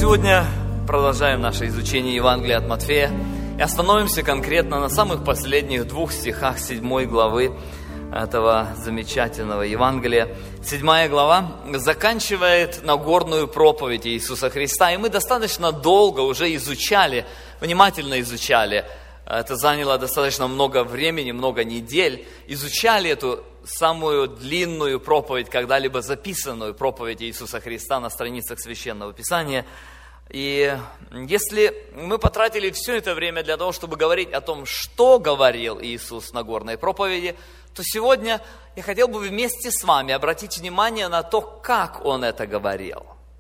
Сегодня продолжаем наше изучение Евангелия от Матфея и остановимся конкретно на самых последних 2 стихах 7 главы этого замечательного Евангелия. 7 глава заканчивает Нагорную проповедь Иисуса Христа, и мы достаточно долго уже изучали, внимательно изучали, это заняло достаточно много времени, много недель, изучали эту самую длинную проповедь, когда-либо записанную проповедь Иисуса Христа на страницах Священного Писания. И если мы потратили все это время для того, чтобы говорить о том, что говорил Иисус на Нагорной проповеди, то сегодня я хотел бы вместе с вами обратить внимание на то, как Он это говорил.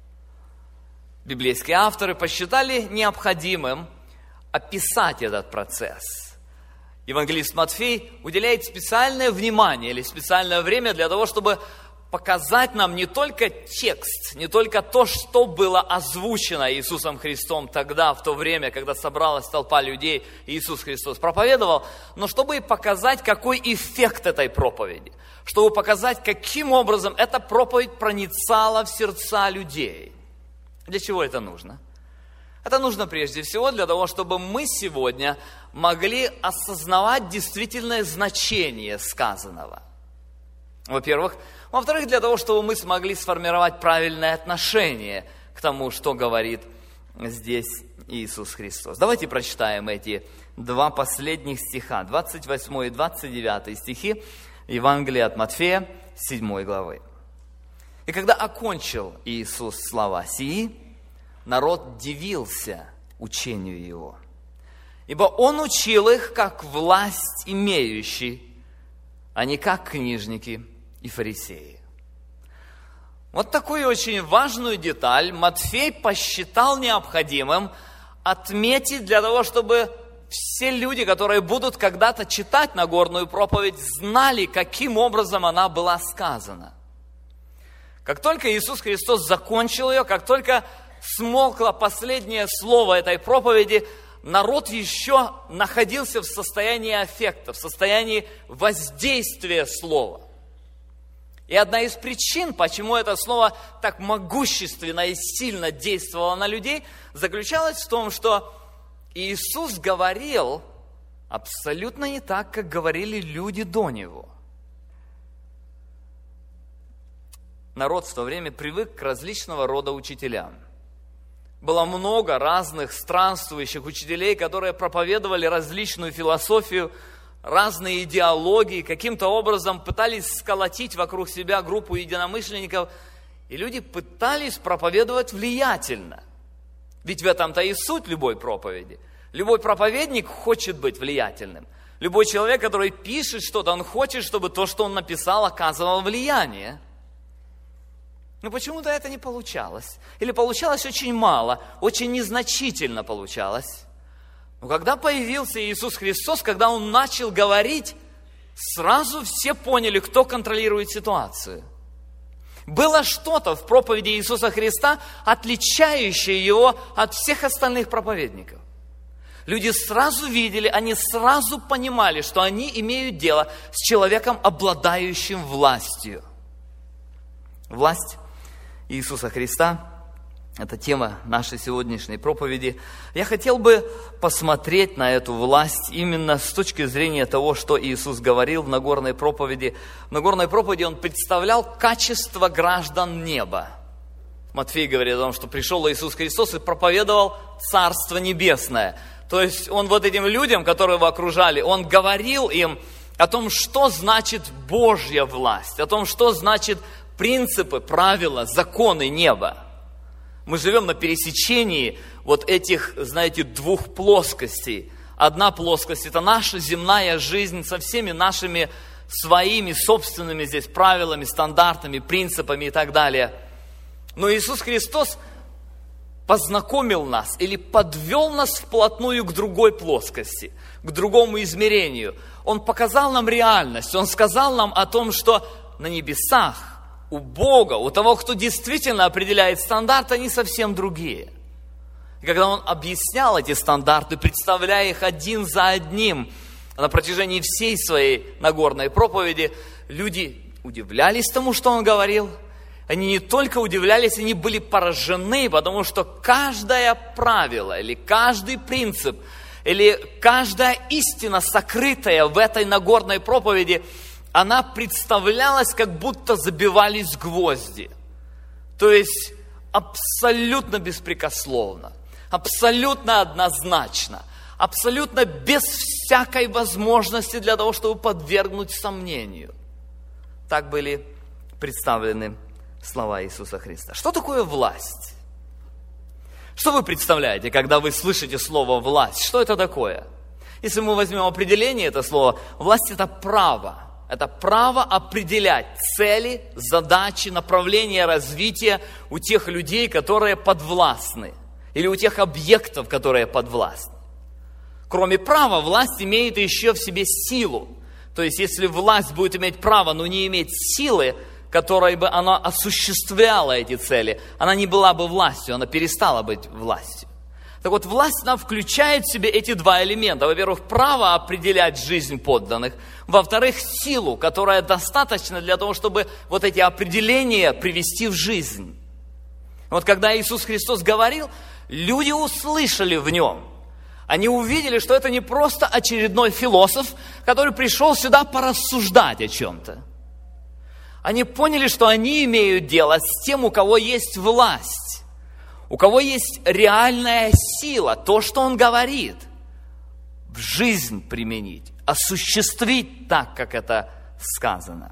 Библейские авторы посчитали необходимым описать этот процесс. Евангелист Матфей уделяет специальное внимание или специальное время для того, чтобы показать нам не только текст, не только то, что было озвучено Иисусом Христом тогда, в то время, когда собралась толпа людей, и Иисус Христос проповедовал, но чтобы и показать, какой эффект этой проповеди, чтобы показать, каким образом эта проповедь проницала в сердца людей. Для чего это нужно? Это нужно прежде всего для того, чтобы мы сегодня могли осознавать действительное значение сказанного. Во-первых. Во-вторых, для того, чтобы мы смогли сформировать правильное отношение к тому, что говорит здесь Иисус Христос. Давайте прочитаем эти 2 последних стиха, 28 и 29 стихи Евангелия от Матфея, 7 главы. «И когда окончил Иисус слова сии, народ дивился учению Его, ибо Он учил их, как власть имеющий, а не как книжники и фарисеи». Вот такую очень важную деталь Матфей посчитал необходимым отметить для того, чтобы все люди, которые будут когда-то читать Нагорную проповедь, знали, каким образом она была сказана. Как только Иисус Христос закончил ее, как только смолкло последнее слово этой проповеди, народ еще находился в состоянии аффекта, в состоянии воздействия слова. И одна из причин, почему это слово так могущественно и сильно действовало на людей, заключалась в том, что Иисус говорил абсолютно не так, как говорили люди до Него. Народ в то время привык к различного рода учителям. Было много разных странствующих учителей, которые проповедовали различную философию, разные идеологии, каким-то образом пытались сколотить вокруг себя группу единомышленников, и люди пытались проповедовать влиятельно. Ведь в этом-то и суть любой проповеди. Любой проповедник хочет быть влиятельным. Любой человек, который пишет что-то, он хочет, чтобы то, что он написал, оказывало влияние. Но почему-то это не получалось. Или получалось очень мало, очень незначительно получалось. Но когда появился Иисус Христос, когда Он начал говорить, сразу все поняли, кто контролирует ситуацию. Было что-то в проповеди Иисуса Христа, отличающее Его от всех остальных проповедников. Люди сразу видели, они сразу понимали, что они имеют дело с человеком, обладающим властью. Власть Иисуса Христа – это тема нашей сегодняшней проповеди. Я хотел бы посмотреть на эту власть именно с точки зрения того, что Иисус говорил в Нагорной проповеди. В Нагорной проповеди Он представлял качество граждан неба. Матфей говорит о том, что пришел Иисус Христос и проповедовал Царство Небесное. То есть Он вот этим людям, которые его окружали, Он говорил им о том, что значит Божья власть, о том, что значит принципы, правила, законы неба. Мы живем на пересечении вот этих, знаете, 2 плоскостей. Одна плоскость – это наша земная жизнь со всеми нашими своими собственными здесь правилами, стандартами, принципами и так далее. Но Иисус Христос познакомил нас или подвел нас вплотную к другой плоскости, к другому измерению. Он показал нам реальность, Он сказал нам о том, что на небесах у Бога, у того, кто действительно определяет стандарты, они совсем другие. И когда Он объяснял эти стандарты, представляя их один за одним на протяжении всей своей Нагорной проповеди, люди удивлялись тому, что Он говорил, Они не только удивлялись, они были поражены, потому что каждое правило или каждый принцип, или каждая истина, сокрытая в этой Нагорной проповеди, она представлялась, как будто забивались гвозди. То есть абсолютно беспрекословно, абсолютно однозначно, абсолютно без всякой возможности для того, чтобы подвергнуть сомнению. Так были представлены слова Иисуса Христа. Что такое власть? Что вы представляете, когда вы слышите слово «власть»? Что это такое? Если мы возьмем определение этого слова, власть – это право. Это право определять цели, задачи, направления развития у тех людей, которые подвластны, или у тех объектов, которые подвластны. Кроме права, власть имеет еще в себе силу. То есть, если власть будет иметь право, но не иметь силы, которой бы она осуществляла эти цели, она не была бы властью, она перестала быть властью. Так вот, власть, она включает в себе эти два элемента. Во-первых, право определять жизнь подданных. Во-вторых, силу, которая достаточна для того, чтобы вот эти определения привести в жизнь. Вот когда Иисус Христос говорил, люди услышали в нем. Они увидели, что это не просто очередной философ, который пришел сюда порассуждать о чем-то. Они поняли, что они имеют дело с тем, у кого есть власть, у кого есть реальная сила, то, что он говорит, в жизнь применить, осуществить так, как это сказано.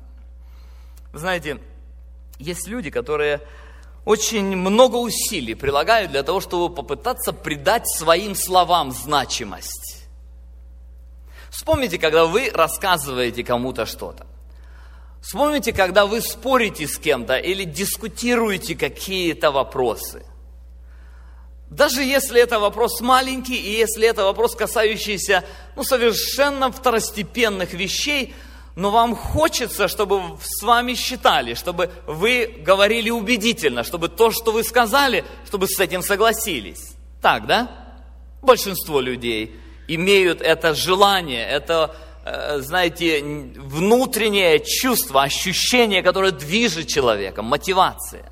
Вы знаете, есть люди, которые очень много усилий прилагают для того, чтобы попытаться придать своим словам значимость. Вспомните, когда вы рассказываете кому-то что-то. Вспомните, когда вы спорите с кем-то или дискутируете какие-то вопросы. Даже если это вопрос маленький, и если это вопрос, касающийся совершенно второстепенных вещей, но вам хочется, чтобы с вами считали, чтобы вы говорили убедительно, чтобы то, что вы сказали, чтобы с этим согласились. Так, да? Большинство людей имеют это желание, это, знаете, внутреннее чувство, ощущение, которое движет человеком, мотивация.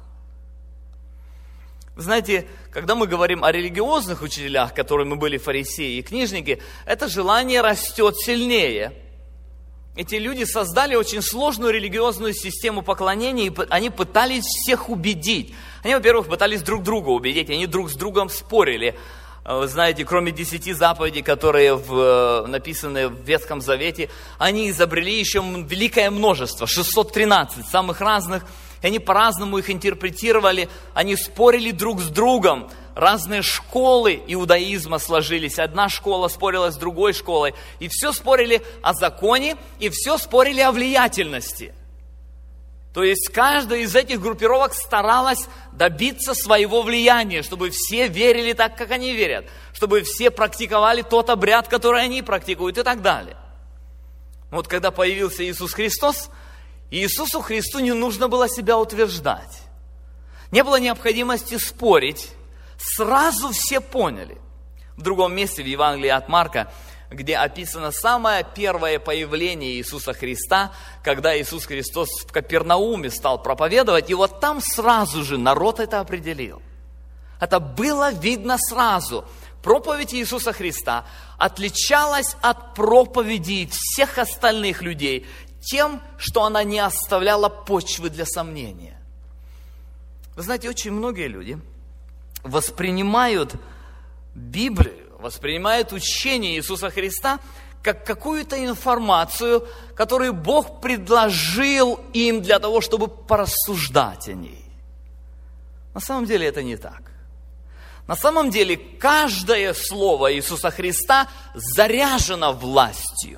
Вы знаете, когда мы говорим о религиозных учителях, которыми были фарисеи и книжники, это желание растет сильнее. Эти люди создали очень сложную религиозную систему поклонения, и они пытались всех убедить. Они, во-первых, пытались друг друга убедить, они друг с другом спорили. Вы знаете, кроме 10 заповедей, которые написаны в Ветхом Завете, они изобрели еще великое множество, 613 самых разных, и они по-разному их интерпретировали, они спорили друг с другом. Разные школы иудаизма сложились. Одна школа спорила с другой школой. И все спорили о законе, и все спорили о влиятельности. То есть каждая из этих группировок старалась добиться своего влияния, чтобы все верили так, как они верят, чтобы все практиковали тот обряд, который они практикуют, и так далее. Вот когда появился Иисус Христос, Иисусу Христу не нужно было себя утверждать. Не было необходимости спорить. Сразу все поняли. В другом месте, в Евангелии от Марка, где описано самое первое появление Иисуса Христа, когда Иисус Христос в Капернауме стал проповедовать, и вот там сразу же народ это определил. Это было видно сразу. Проповедь Иисуса Христа отличалась от проповедей всех остальных людей тем, что она не оставляла почвы для сомнения. Вы знаете, очень многие люди воспринимают Библию, воспринимают учение Иисуса Христа как какую-то информацию, которую Бог предложил им для того, чтобы порассуждать о ней. На самом деле это не так. На самом деле каждое слово Иисуса Христа заряжено властью.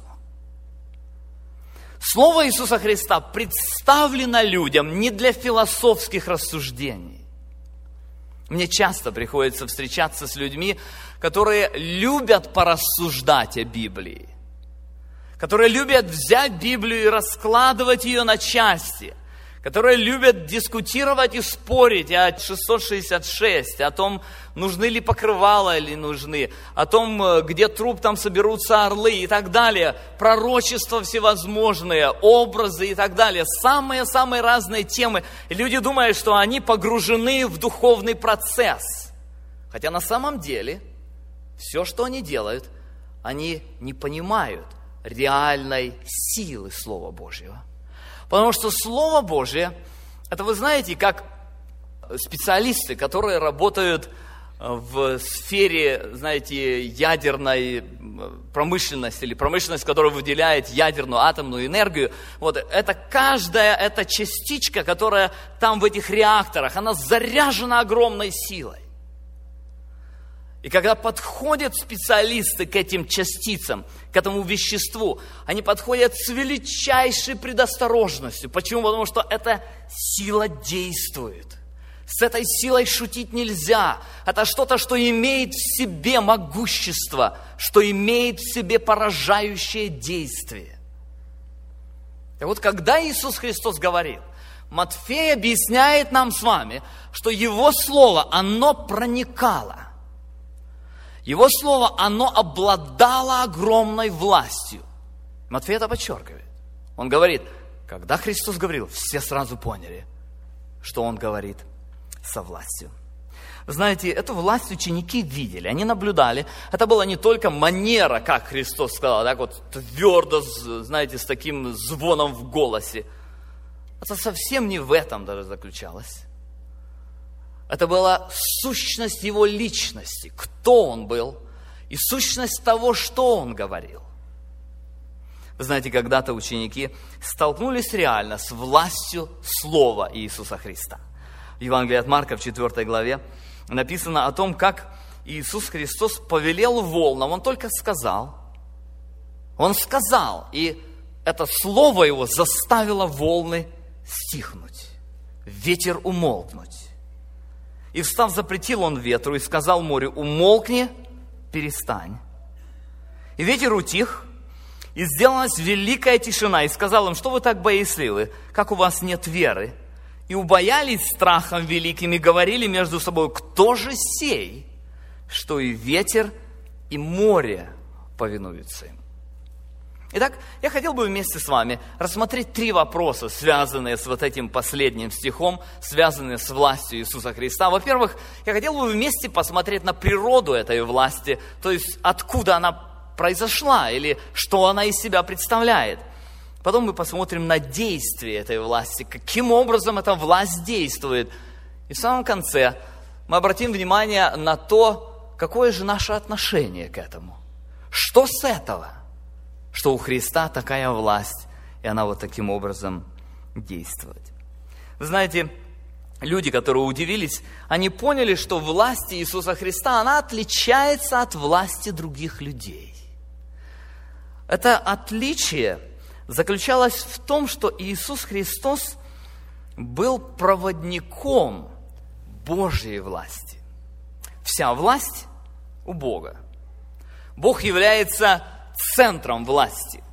Слово Иисуса Христа представлено людям не для философских рассуждений. Мне часто приходится встречаться с людьми, которые любят порассуждать о Библии, которые любят взять Библию и раскладывать ее на части, которые любят дискутировать и спорить о 666, о том, нужны ли покрывала или нужны, о том, где труп, там соберутся орлы и так далее, пророчества всевозможные, образы и так далее, самые-самые разные темы. И люди думают, что они погружены в духовный процесс. Хотя на самом деле все, что они делают, они не понимают реальной силы Слова Божьего. Потому что Слово Божие, это вы знаете, как специалисты, которые работают в сфере, знаете, ядерной промышленности, или промышленность, которая выделяет ядерную атомную энергию. Вот это каждая эта частичка, которая там в этих реакторах, она заряжена огромной силой. И когда подходят специалисты к этим частицам, к этому веществу, они подходят с величайшей предосторожностью. Почему? Потому что эта сила действует. С этой силой шутить нельзя. Это что-то, что имеет в себе могущество, что имеет в себе поражающее действие. И вот когда Иисус Христос говорил, Матфей объясняет нам с вами, что Его Слово, оно проникало. Его Слово, оно обладало огромной властью. Матфей это подчеркивает. Он говорит, когда Христос говорил, все сразу поняли, что Он говорит со властью. Знаете, эту власть ученики видели, они наблюдали. Это была не только манера, как Христос сказал, так вот твердо, знаете, с таким звоном в голосе. Это совсем не в этом даже заключалось. Это была сущность Его личности, кто Он был, и сущность того, что Он говорил. Вы знаете, когда-то ученики столкнулись реально с властью Слова Иисуса Христа. В Евангелии от Марка, в 4 главе, написано о том, как Иисус Христос повелел волнам. Он только сказал. Он сказал, и это слово Его заставило волны стихнуть, ветер умолкнуть. И встав, запретил Он ветру и сказал морю, умолкни, перестань. И ветер утих, и сделалась великая тишина. И сказал им, что вы так боязливы, как у вас нет веры? И убоялись страхом великим, и говорили между собой, кто же сей, что и ветер, и море повинуются им. Итак, я хотел бы вместе с вами рассмотреть 3 вопроса, связанные с вот этим последним стихом, связанные с властью Иисуса Христа. Во-первых, я хотел бы вместе посмотреть на природу этой власти, то есть откуда она произошла или что она из себя представляет. Потом мы посмотрим на действие этой власти, каким образом эта власть действует. И в самом конце мы обратим внимание на то, какое же наше отношение к этому. Что с этого? Что у Христа такая власть, и она вот таким образом действует. Вы знаете, люди, которые удивились, они поняли, что власть Иисуса Христа, она отличается от власти других людей. Это отличие заключалось в том, что Иисус Христос был проводником Божьей власти. Вся власть у Бога. Бог является центром власти.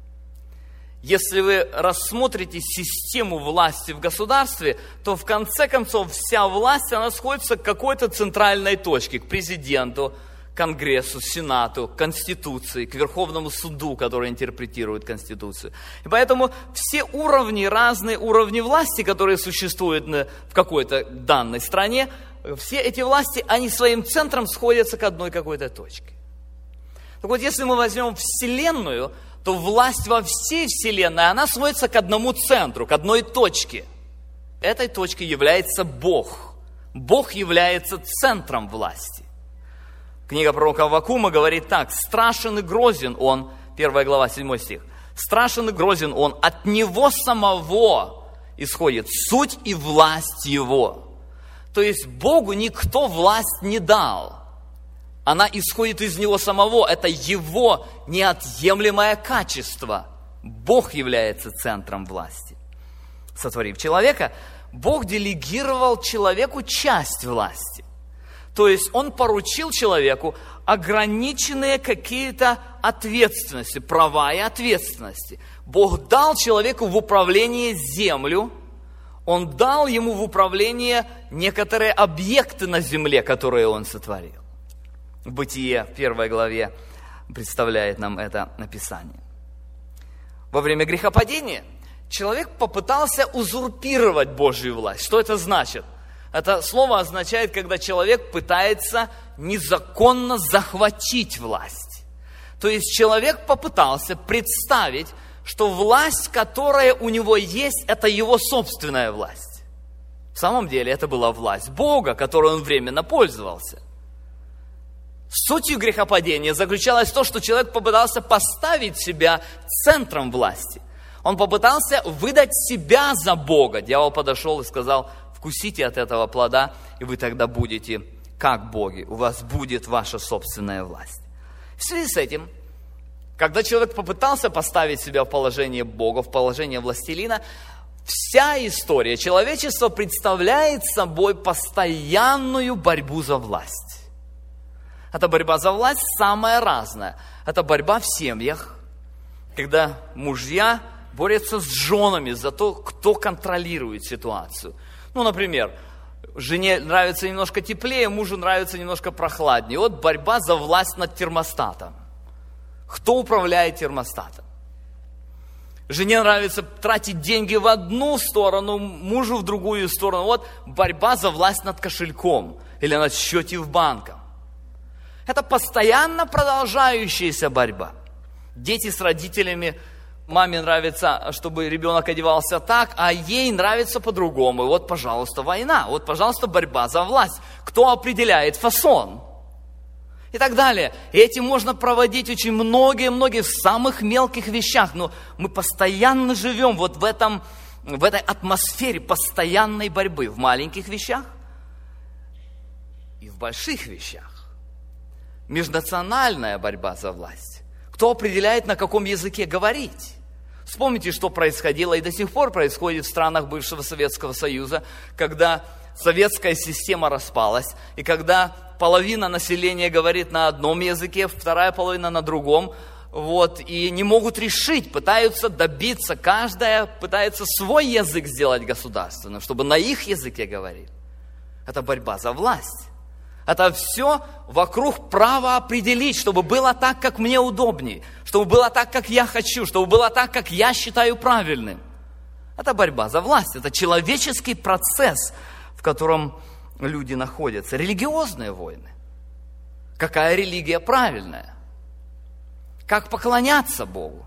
Если вы рассмотрите систему власти в государстве, то в конце концов вся власть, она сходится к какой-то центральной точке, к президенту, к Конгрессу, Сенату, к Конституции, к Верховному суду, который интерпретирует Конституцию. И поэтому все уровни, разные уровни власти, которые существуют в какой-то данной стране, все эти власти, они своим центром сходятся к одной какой-то точке. Так вот, если мы возьмем Вселенную, то власть во всей Вселенной, она сводится к одному центру, к одной точке. Этой точкой является Бог. Бог является центром власти. Книга пророка Аввакума говорит так: «Страшен и грозен Он», 1 глава, 7 стих, «Страшен и грозен Он, от Него самого исходит суть и власть Его». То есть Богу никто власть не дал. Она исходит из Него самого. Это Его неотъемлемое качество. Бог является центром власти. Сотворив человека, Бог делегировал человеку часть власти. То есть Он поручил человеку ограниченные какие-то ответственности, права и ответственности. Бог дал человеку в управление землю, Он дал ему в управление некоторые объекты на земле, которые он сотворил. Бытие в 1 главе представляет нам это написание. Во время грехопадения человек попытался узурпировать Божью власть. Что это значит? Это слово означает, когда человек пытается незаконно захватить власть. То есть человек попытался представить, что власть, которая у него есть, это его собственная власть. В самом деле это была власть Бога, которой он временно пользовался. Сутью грехопадения заключалось в том, что человек попытался поставить себя центром власти. Он попытался выдать себя за Бога. Дьявол подошел и сказал: вкусите от этого плода, и вы тогда будете как боги. У вас будет ваша собственная власть. В связи с этим, когда человек попытался поставить себя в положение Бога, в положение властелина, вся история человечества представляет собой постоянную борьбу за власть. Эта борьба за власть самая разная. Это борьба в семьях, когда мужья борются с женами за то, кто контролирует ситуацию. Ну, например, жене нравится немножко теплее, мужу нравится немножко прохладнее. Вот борьба за власть над термостатом. Кто управляет термостатом? Жене нравится тратить деньги в одну сторону, мужу в другую сторону. Вот борьба за власть над кошельком или над счете в банке. Это постоянно продолжающаяся борьба. Дети с родителями, маме нравится, чтобы ребенок одевался так, а ей нравится по-другому. И вот, пожалуйста, война. Вот, пожалуйста, борьба за власть. Кто определяет фасон? И так далее. И этим можно проводить очень многие в самых мелких вещах. Но мы постоянно живем вот в этой атмосфере постоянной борьбы. В маленьких вещах и в больших вещах. Межнациональная борьба за власть. Кто определяет, на каком языке говорить? Вспомните, что происходило и до сих пор происходит в странах бывшего Советского Союза, когда советская система распалась, и когда половина населения говорит на одном языке, вторая половина на другом, и не могут решить, пытаются добиться, каждая пытается свой язык сделать государственным, чтобы на их языке говорить. Это борьба за власть. Это все вокруг права определить, чтобы было так, как мне удобнее, чтобы было так, как я хочу, чтобы было так, как я считаю правильным. Это борьба за власть, это человеческий процесс, в котором люди находятся. Религиозные войны. Какая религия правильная? Как поклоняться Богу?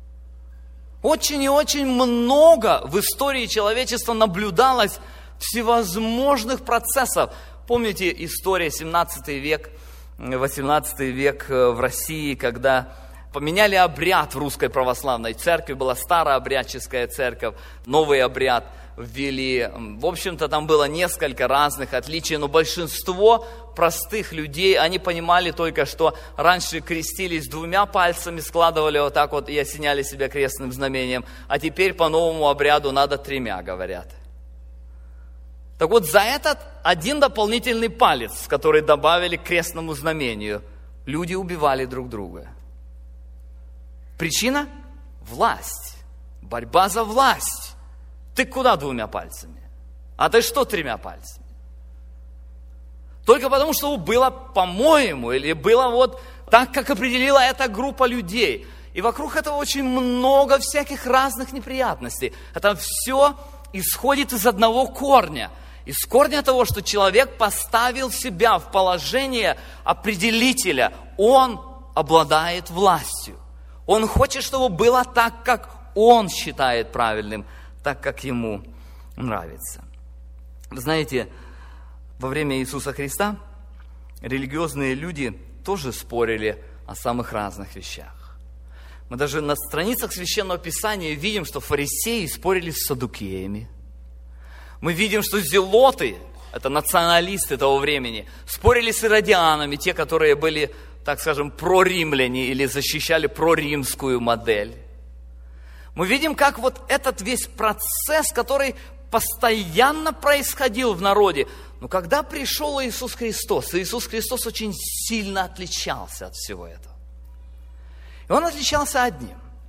Очень и очень много в истории человечества наблюдалось всевозможных процессов. Помните история 17 век, 18 век в России, когда поменяли обряд в Русской Православной Церкви, была старообрядческая церковь, новый обряд ввели. В общем-то, там было несколько разных отличий, но большинство простых людей, они понимали только, что раньше крестились 2 пальцами, складывали вот так вот и осеняли себя крестным знамением, а теперь по новому обряду надо 3, говорят. Так вот, за этот один дополнительный палец, который добавили к крестному знамению, люди убивали друг друга. Причина? Власть. Борьба за власть. Ты куда 2 пальцами? А ты что 3 пальцами? Только потому, что было по-моему, или было вот так, как определила эта группа людей. И вокруг этого очень много всяких разных неприятностей. Это все исходит из одного корня. Из корня того, что человек поставил себя в положение определителя. Он обладает властью. Он хочет, чтобы было так, как он считает правильным, так, как ему нравится. Вы знаете, во время Иисуса Христа религиозные люди тоже спорили о самых разных вещах. Мы даже на страницах Священного Писания видим, что фарисеи спорили с саддукеями. Мы видим, что зелоты, это националисты того времени, спорили с иродианами, те, которые были, так скажем, проримляне или защищали проримскую модель. Мы видим, как вот этот весь процесс, который постоянно происходил в народе. Но когда пришел Иисус Христос, Иисус Христос очень сильно отличался от всего этого. И Он отличался одним.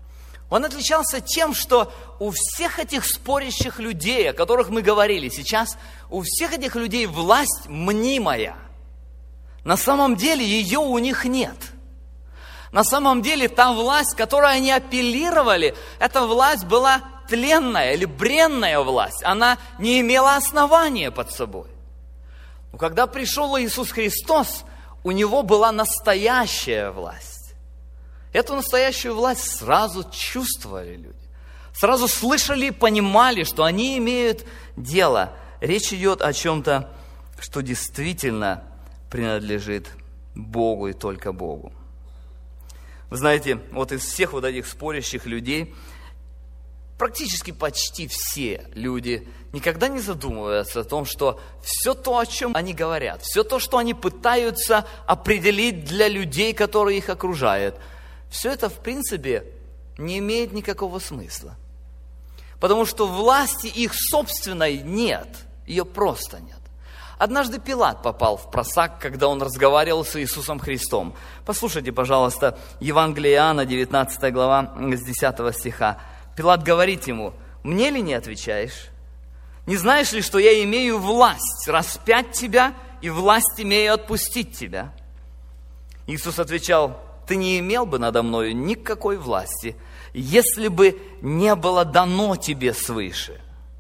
Он отличался тем, что у всех этих спорящих людей, о которых мы говорили сейчас, у всех этих людей власть мнимая. На самом деле ее у них нет. На самом деле та власть, к которой они апеллировали, эта власть была тленная или бренная власть. Она не имела основания под собой. Но когда пришел Иисус Христос, у Него была настоящая власть. Эту настоящую власть сразу чувствовали люди. Сразу слышали и понимали, что они имеют дело. Речь идет о чем-то, что действительно принадлежит Богу и только Богу. Вы знаете, вот из всех вот этих спорящих людей, практически почти все люди никогда не задумываются о том, что все то, о чем они говорят, все то, что они пытаются определить для людей, которые их окружают, все это, в принципе, не имеет никакого смысла. Потому что власти их собственной нет, ее просто нет. Однажды Пилат попал в просак, когда он разговаривал с Иисусом Христом. Послушайте, пожалуйста, Евангелие Иоанна, 19 глава, с 10 стиха. Пилат говорит ему: «Мне ли не отвечаешь? Не знаешь ли, что я имею власть распять тебя и власть имею отпустить тебя?» Иисус отвечал: «Ты не имел бы надо мною никакой власти, если бы не было дано тебе свыше».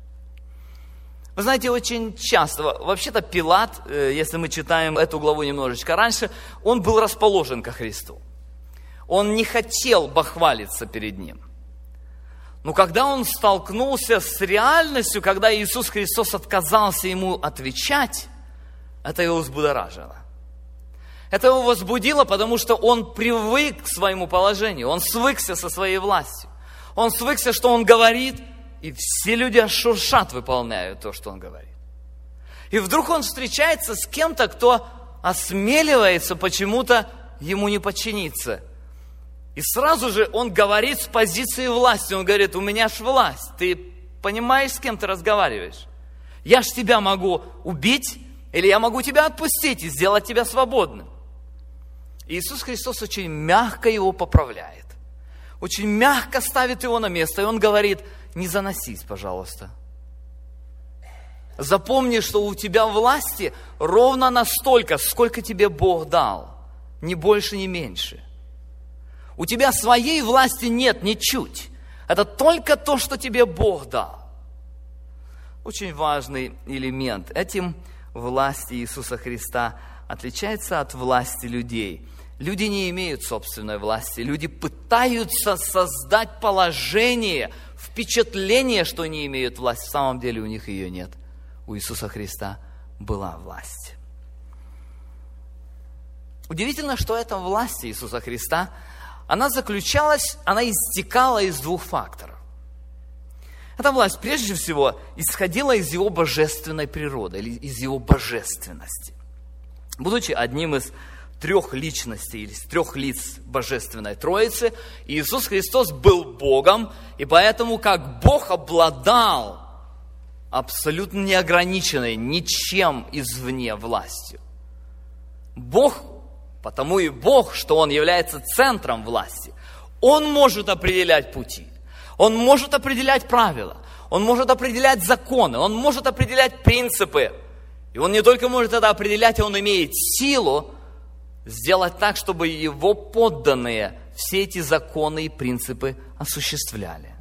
Вы знаете, очень часто, вообще-то Пилат, если мы читаем эту главу немножечко раньше, он был расположен ко Христу. Он не хотел бахвалиться перед Ним. Но когда он столкнулся с реальностью, когда Иисус Христос отказался ему отвечать, это его взбудоражило. Это его возбудило, потому что он привык к своему положению, он свыкся со своей властью. Он свыкся, что он говорит, и все люди аж шуршат, выполняют то, что он говорит. И вдруг он встречается с кем-то, кто осмеливается почему-то ему не подчиниться. И сразу же он говорит с позиции власти. Он говорит: у меня ж власть. Ты понимаешь, с кем ты разговариваешь? Я ж тебя могу убить, или я могу тебя отпустить и сделать тебя свободным. И Иисус Христос очень мягко его поправляет. Очень мягко ставит его на место. И он говорит: не заносись, пожалуйста. Запомни, что у тебя власти ровно настолько, сколько тебе Бог дал. Ни больше, ни меньше. У тебя своей власти нет ничуть. Это только то, что тебе Бог дал. Очень важный элемент. Этим власть Иисуса Христа отличается от власти людей. Люди не имеют собственной власти. Люди пытаются создать положение, впечатление, что они имеют власть. В самом деле у них ее нет. У Иисуса Христа была власть. Удивительно, что эта власть Иисуса Христа, она истекала из двух факторов. Эта власть, прежде всего, исходила из Его божественной природы, или из Его божественности. Будучи одним из трех личностей, или из трех лиц Божественной Троицы, Иисус Христос был Богом, и поэтому как Бог обладал абсолютно неограниченной ничем извне властью. Бог, потому и Бог, что Он является центром власти, Он может определять пути, Он может определять правила, Он может определять законы, Он может определять принципы. И Он не только может это определять, Он имеет силу сделать так, чтобы Его подданные все эти законы и принципы осуществляли.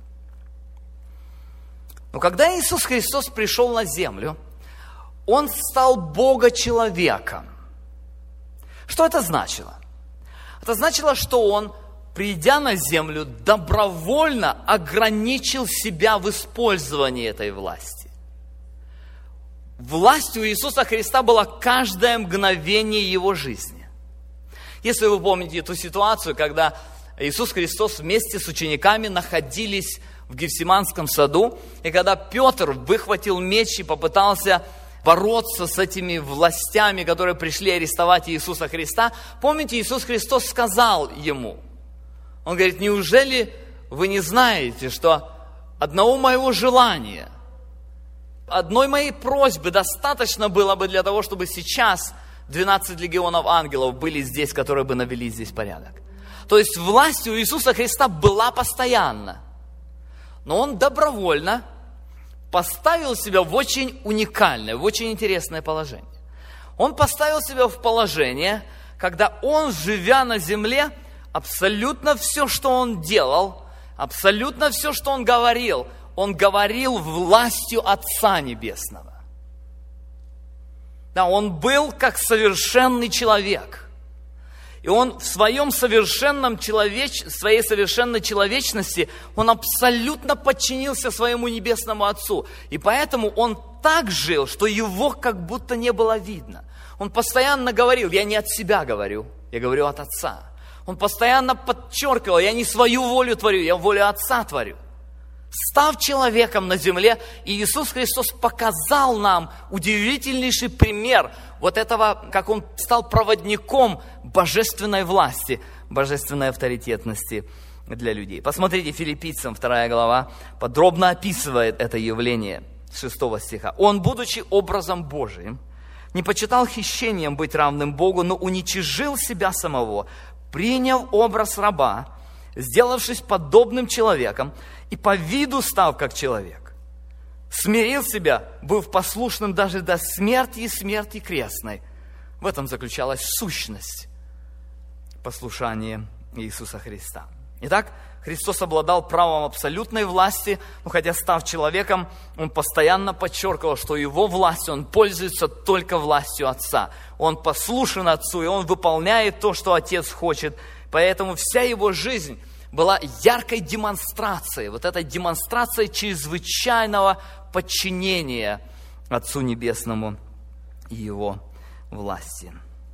Но когда Иисус Христос пришел на землю, Он стал Бога-человеком. Что это значило? Это значило, что Он, придя на землю, добровольно ограничил себя в использовании этой власти. Властью Иисуса Христа было каждое мгновение Его жизни. Если вы помните эту ситуацию, когда Иисус Христос вместе с учениками находились в Гефсиманском саду, и когда Петр выхватил меч и попытался бороться с этими властями, которые пришли арестовать Иисуса Христа, помните, Иисус Христос сказал ему, Он говорит: неужели вы не знаете, что одного моего желания, одной моей просьбы достаточно было бы для того, чтобы сейчас 12 легионов ангелов были здесь, которые бы навели здесь порядок? То есть власть у Иисуса Христа была постоянна. Но Он добровольно поставил себя в очень уникальное, в очень интересное положение. Он поставил себя в положение, когда Он, живя на земле, абсолютно все, что Он делал, абсолютно все, что Он говорил властью Отца Небесного. Да, Он был как совершенный человек. И Он в своей совершенной человечности, Он абсолютно подчинился своему Небесному Отцу. И поэтому Он так жил, что Его как будто не было видно. Он постоянно говорил: я не от себя говорю, я говорю от Отца. Он постоянно подчеркивал: я не свою волю творю, я волю Отца творю. Став человеком на земле, Иисус Христос показал нам удивительнейший пример вот этого, как Он стал проводником божественной власти, божественной авторитетности для людей. Посмотрите, Филиппийцам 2 глава подробно описывает это явление с 6 стиха. «Он, будучи образом Божиим, не почитал хищением быть равным Богу, но уничижил себя самого, приняв образ раба, сделавшись подобным человеком, и по виду став как человек. Смирил себя, быв послушным даже до смерти и смерти крестной». В этом заключалась сущность послушания Иисуса Христа. Итак, Христос обладал правом абсолютной власти, но хотя став человеком, Он постоянно подчеркивал, что Его властью Он пользуется только властью Отца. Он послушен Отцу, и Он выполняет то, что Отец хочет. Поэтому вся Его жизнь была яркой демонстрацией, вот этой демонстрацией чрезвычайного подчинения Отцу Небесному и Его власти.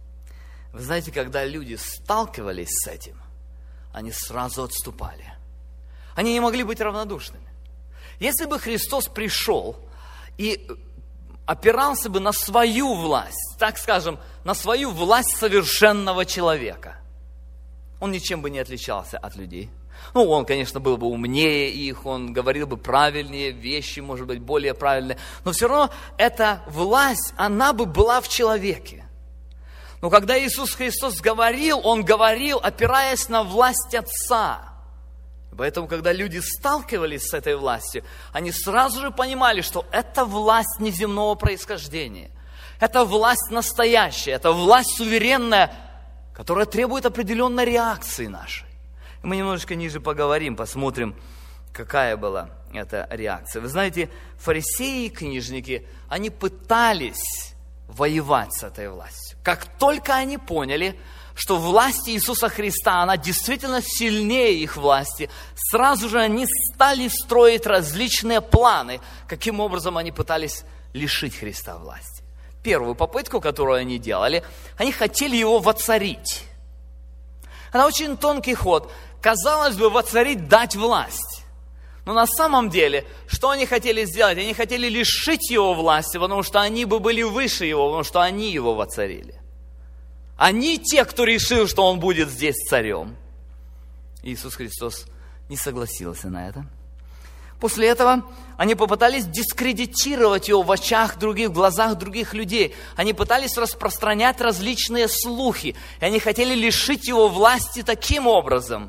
Вы знаете, когда люди сталкивались с этим, они сразу отступали. Они не могли быть равнодушными. Если бы Христос пришел и опирался бы на свою власть, так скажем, на свою власть совершенного человека, Он ничем бы не отличался от людей. Он, конечно, был бы умнее их, он говорил бы правильнее вещи, может быть, более правильные, но все равно эта власть, она бы была в человеке. Но когда Иисус Христос говорил, Он говорил, опираясь на власть Отца. Поэтому, когда люди сталкивались с этой властью, они сразу же понимали, что это власть неземного происхождения. Это власть настоящая, это власть суверенная, которая требует определенной реакции нашей. И мы немножечко ниже поговорим, посмотрим, какая была эта реакция. Вы знаете, фарисеи и книжники, они пытались воевать с этой властью. Как только они поняли, что власть Иисуса Христа, она действительно сильнее их власти, сразу же они стали строить различные планы, каким образом они пытались лишить Христа власти. Первую попытку, которую они делали, они хотели Его воцарить. Это очень тонкий ход. Казалось бы, воцарить, дать власть. Но на самом деле, что они хотели сделать? Они хотели лишить Его власти, потому что они бы были выше Его, потому что они Его воцарили. Они те, кто решил, что Он будет здесь царем. Иисус Христос не согласился на это. После этого они попытались дискредитировать Его в очах других, в глазах других людей. Они пытались распространять различные слухи. И они хотели лишить Его власти таким образом.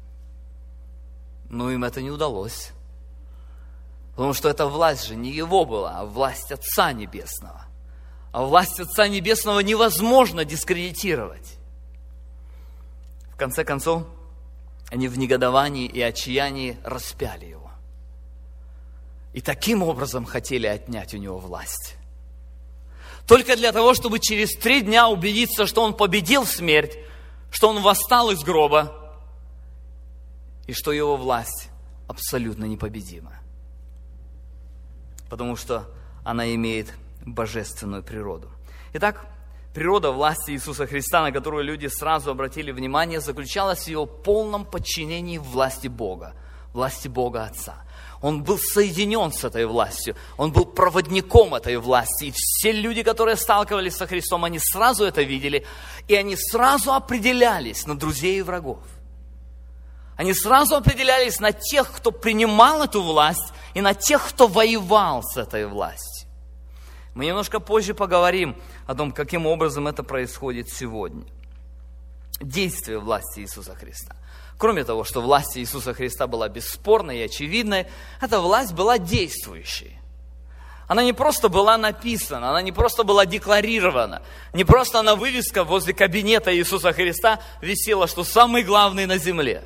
Но им это не удалось. Потому что эта власть же не Его была, а власть Отца Небесного. А власть Отца Небесного невозможно дискредитировать. В конце концов, они в негодовании и отчаянии распяли Его. И таким образом хотели отнять у Него власть. Только для того, чтобы через 3 дня убедиться, что Он победил смерть, что Он восстал из гроба, и что Его власть абсолютно непобедима. Потому что она имеет божественную природу. Итак, природа власти Иисуса Христа, на которую люди сразу обратили внимание, заключалась в Его полном подчинении власти Бога Отца. Он был соединен с этой властью, Он был проводником этой власти. И все люди, которые сталкивались со Христом, они сразу это видели, и они сразу определялись на друзей и врагов. Они сразу определялись на тех, кто принимал эту власть, и на тех, кто воевал с этой властью. Мы немножко позже поговорим о том, каким образом это происходит сегодня. действие власти Иисуса Христа. Кроме того, что власть Иисуса Христа была бесспорной и очевидной, эта власть была действующей. Она не просто была написана, она не просто была декларирована, не просто на вывеска возле кабинета Иисуса Христа висела, что самый главный на земле.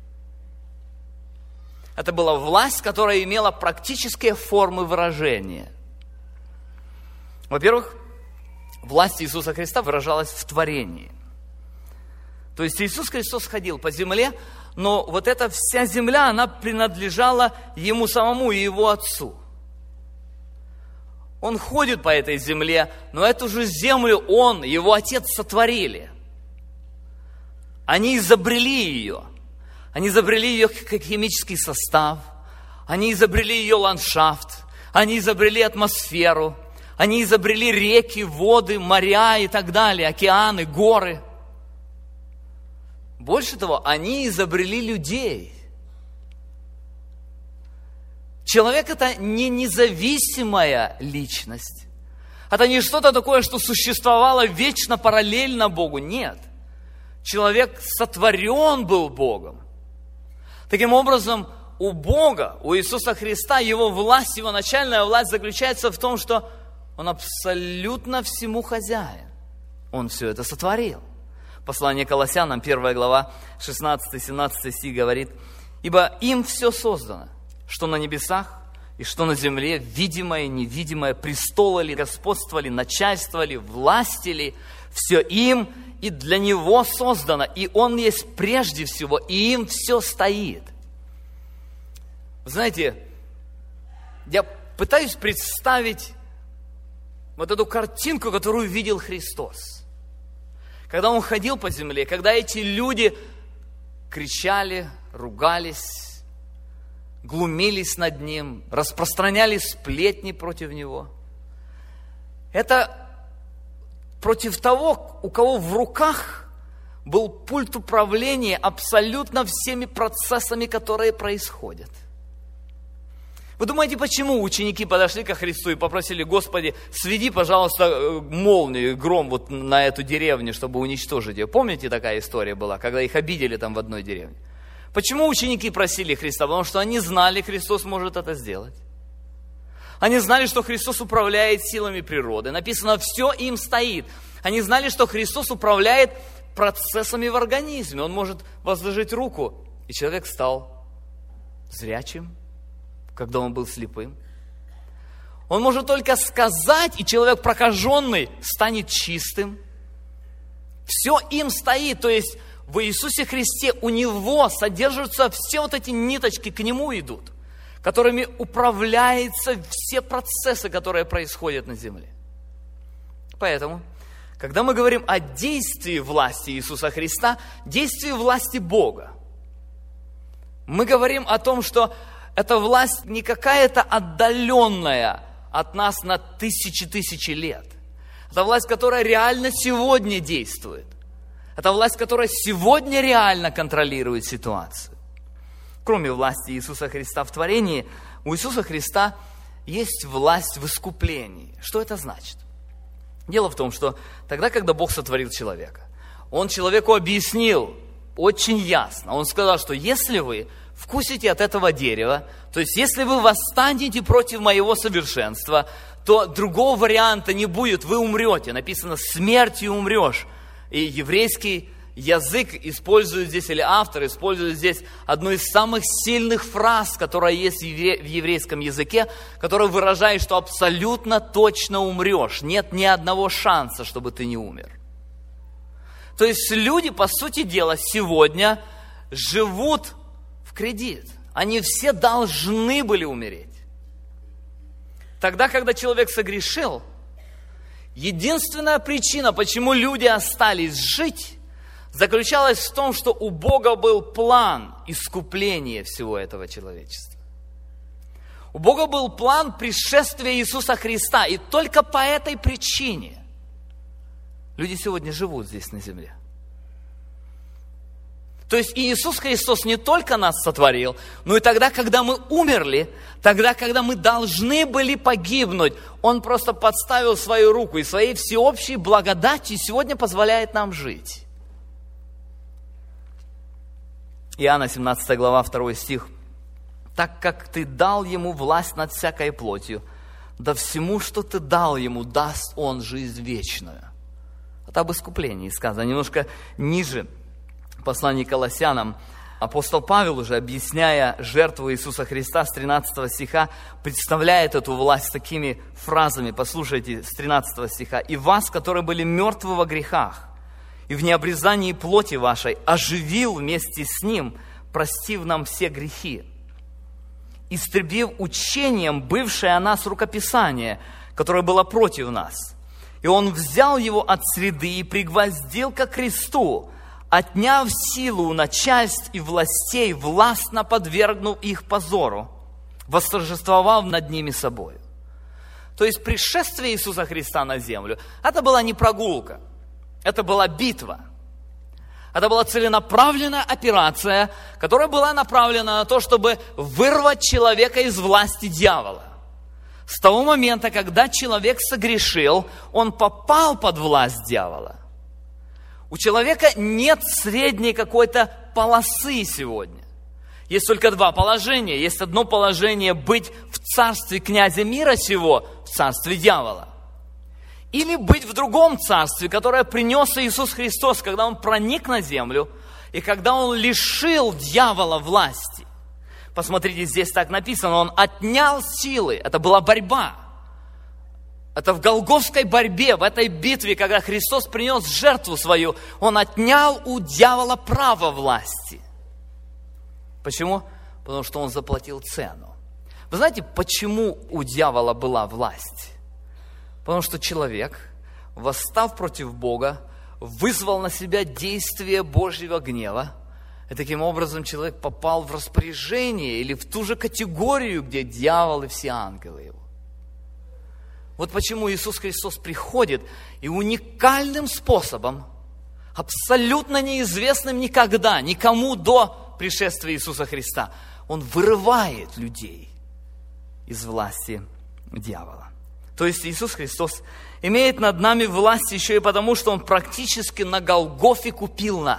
Это была власть, которая имела практические формы выражения. Во-первых, власть Иисуса Христа выражалась в творении. То есть Иисус Христос ходил по земле, но вот эта вся земля, она принадлежала Ему самому и Его Отцу. Он ходит по этой земле, но эту же землю Он, Его Отец сотворили. Они изобрели ее. Они изобрели ее как химический состав. Они изобрели ее ландшафт. Они изобрели атмосферу. Они изобрели реки, воды, моря и так далее, океаны, горы. Больше того, они изобрели людей. Человек – это не независимая личность. Это не что-то такое, что существовало вечно параллельно Богу. Нет. Человек сотворен был Богом. Таким образом, у Бога, у Иисуса Христа, Его власть, Его начальная власть заключается в том, что Он абсолютно всему хозяин. Он все это сотворил. Послание Колоссянам, 1 глава, 16-17 стих говорит: «Ибо им все создано, что на небесах и что на земле, видимое и невидимое, престолы ли, господство ли, начальство ли, власти ли, все им и для Него создано, и Он есть прежде всего, и им все стоит». Знаете, я пытаюсь представить вот эту картинку, которую видел Христос. Когда Он ходил по земле, когда эти люди кричали, ругались, глумились над Ним, распространяли сплетни против Него. Это против того, у кого в руках был пульт управления абсолютно всеми процессами, которые происходят. Вы думаете, почему ученики подошли ко Христу и попросили: Господи, сведи, пожалуйста, молнию и гром вот на эту деревню, чтобы уничтожить ее? Помните, такая история была, когда их обидели там в одной деревне? Почему ученики просили Христа? Потому что они знали, Христос может это сделать. Они знали, что Христос управляет силами природы. Написано, все им стоит. Они знали, что Христос управляет процессами в организме. Он может возложить руку, и человек стал зрячим, когда он был слепым. Он может только сказать, и человек прокаженный станет чистым. Все им стоит, то есть в Иисусе Христе у Него содержатся все вот эти ниточки, к Нему идут, которыми управляются все процессы, которые происходят на земле. Поэтому, когда мы говорим о действии власти Иисуса Христа, действии власти Бога, мы говорим о том, что эта власть не какая-то отдаленная от нас на тысячи лет. Это власть, которая реально сегодня действует. Это власть, которая сегодня реально контролирует ситуацию. Кроме власти Иисуса Христа в творении, у Иисуса Христа есть власть в искуплении. Что это значит? Дело в том, что тогда, когда Бог сотворил человека, Он человеку объяснил очень ясно. Он сказал, что если вы вкусите от этого дерева, то есть если вы восстанете против моего совершенства, то другого варианта не будет, вы умрете. Написано, смертью умрешь. И еврейский язык использует здесь, или автор использует здесь одну из самых сильных фраз, которая есть в еврейском языке, которая выражает, что абсолютно точно умрешь. Нет ни одного шанса, чтобы ты не умер. То есть люди, по сути дела, сегодня живут в кредит. Они все должны были умереть. Тогда, когда человек согрешил, единственная причина, почему люди остались жить, заключалась в том, что у Бога был план искупления всего этого человечества. У Бога был план пришествия Иисуса Христа, и только по этой причине люди сегодня живут здесь на земле. То есть Иисус Христос не только нас сотворил, но и тогда, когда мы умерли, тогда, когда мы должны были погибнуть, Он просто подставил свою руку и своей всеобщей благодатью сегодня позволяет нам жить. Иоанна 17 глава, 2 стих. «Так как ты дал ему власть над всякой плотью, да всему, что ты дал ему, даст он жизнь вечную». Это об искуплении сказано. Немножко ниже послания к Колоссянам апостол Павел, уже объясняя жертву Иисуса Христа с 13 стиха, представляет эту власть такими фразами. Послушайте, с 13 стиха. «И вас, которые были мертвы во грехах, и в необрезании плоти вашей, оживил вместе с Ним, простив нам все грехи, истребив учением бывшее о нас рукописание, которое было против нас. И Он взял его от среды и пригвоздил ко кресту, отняв силу у начальств и властей, властно подвергнув их позору, восторжествовав над ними собою». То есть пришествие Иисуса Христа на землю, это была не прогулка, это была битва. Это была целенаправленная операция, которая была направлена на то, чтобы вырвать человека из власти дьявола. С того момента, когда человек согрешил, он попал под власть дьявола. У человека нет средней какой-то полосы сегодня. Есть только два положения. Есть одно положение – быть в царстве князя мира сего, в царстве дьявола. Или быть в другом царстве, которое принес Иисус Христос, когда Он проник на землю и когда Он лишил дьявола власти. Посмотрите, здесь так написано, Он отнял силы. Это была борьба. Это в голгофской борьбе, в этой битве, когда Христос принес жертву свою, Он отнял у дьявола право власти. Почему? Потому что Он заплатил цену. Вы знаете, почему у дьявола была власть? Потому что человек, восстав против Бога, вызвал на себя действие Божьего гнева. И таким образом человек попал в распоряжение или в ту же категорию, где дьявол и все ангелы его. Вот почему Иисус Христос приходит и уникальным способом, абсолютно неизвестным никогда, никому до пришествия Иисуса Христа, Он вырывает людей из власти дьявола. То есть Иисус Христос имеет над нами власть еще и потому, что Он практически на Голгофе купил нас.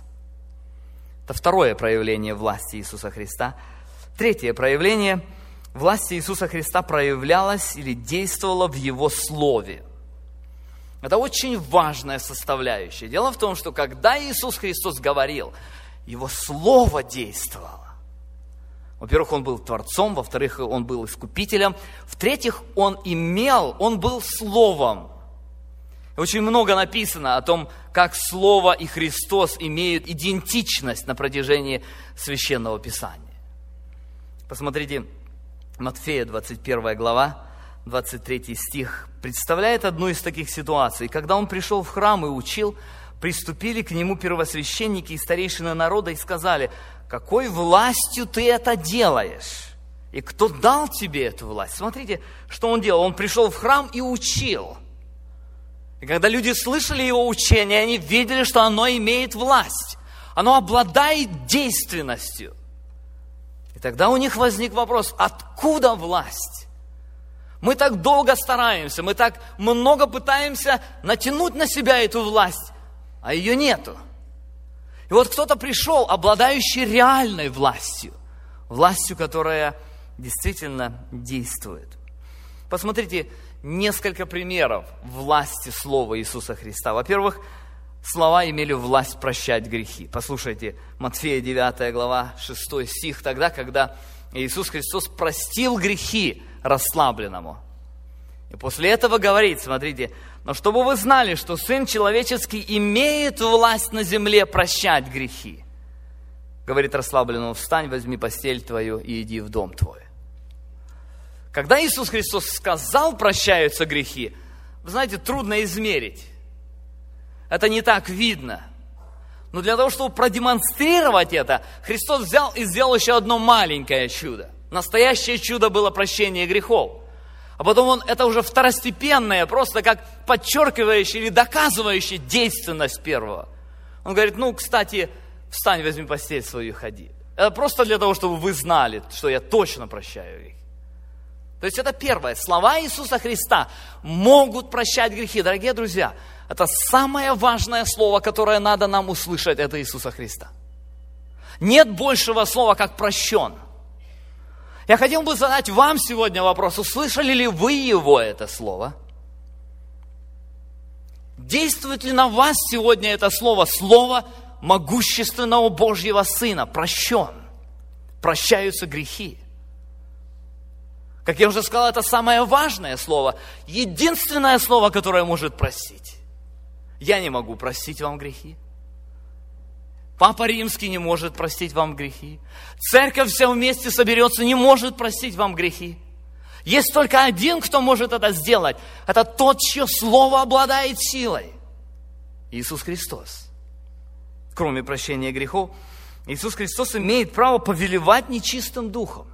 Это второе проявление власти Иисуса Христа. Третье проявление власти Иисуса Христа проявлялось или действовало в Его Слове. Это очень важная составляющая. Дело в том, что когда Иисус Христос говорил, Его Слово действовало. Во-первых, Он был Творцом, во-вторых, Он был Искупителем, в-третьих, Он был Словом. Очень много написано о том, как Слово и Христос имеют идентичность на протяжении Священного Писания. Посмотрите, Матфея, 21 глава, 23 стих, представляет одну из таких ситуаций. Когда Он пришел в храм и учил, приступили к Нему первосвященники и старейшины народа и сказали: «Какой властью ты это делаешь? И кто дал тебе эту власть?» Смотрите, что Он делал. Он пришел в храм и учил. И когда люди слышали Его учение, они видели, что оно имеет власть. Оно обладает действенностью. И тогда у них возник вопрос: откуда власть? Мы так долго стараемся, мы так много пытаемся натянуть на себя эту власть, а ее нету. И вот кто-то пришел, обладающий реальной властью, властью, которая действительно действует. Посмотрите, несколько примеров власти Слова Иисуса Христа. Во-первых, слова имели власть прощать грехи. Послушайте, Матфея 9 глава, 6 стих, тогда, когда Иисус Христос простил грехи расслабленному. И после этого говорит, смотрите: «Но чтобы вы знали, что Сын Человеческий имеет власть на земле прощать грехи». Говорит расслабленному: «Встань, возьми постель твою и иди в дом твой». Когда Иисус Христос сказал «прощаются грехи», вы знаете, трудно измерить. Это не так видно. Но для того, чтобы продемонстрировать это, Христос взял и сделал еще одно маленькое чудо. Настоящее чудо было прощение грехов. А потом Он, это уже второстепенное, просто как подчеркивающее или доказывающее действенность первого. Он говорит: кстати, встань, возьми постель свою и ходи. Это просто для того, чтобы вы знали, что я точно прощаю грехи. То есть это первое. Слова Иисуса Христа могут прощать грехи. Дорогие друзья, это самое важное слово, которое надо нам услышать, это Иисуса Христа. Нет большего слова, как прощен. Я хотел бы задать вам сегодня вопрос, услышали ли вы его, это слово? Действует ли на вас сегодня это слово, слово могущественного Божьего Сына, прощен, прощаются грехи? Как я уже сказал, это самое важное слово, единственное слово, которое может простить. Я не могу простить вам грехи. Папа Римский не может простить вам грехи. Церковь вся вместе соберется, не может простить вам грехи. Есть только один, кто может это сделать. Это тот, чье слово обладает силой. Иисус Христос. Кроме прощения грехов, Иисус Христос имеет право повелевать нечистым духом.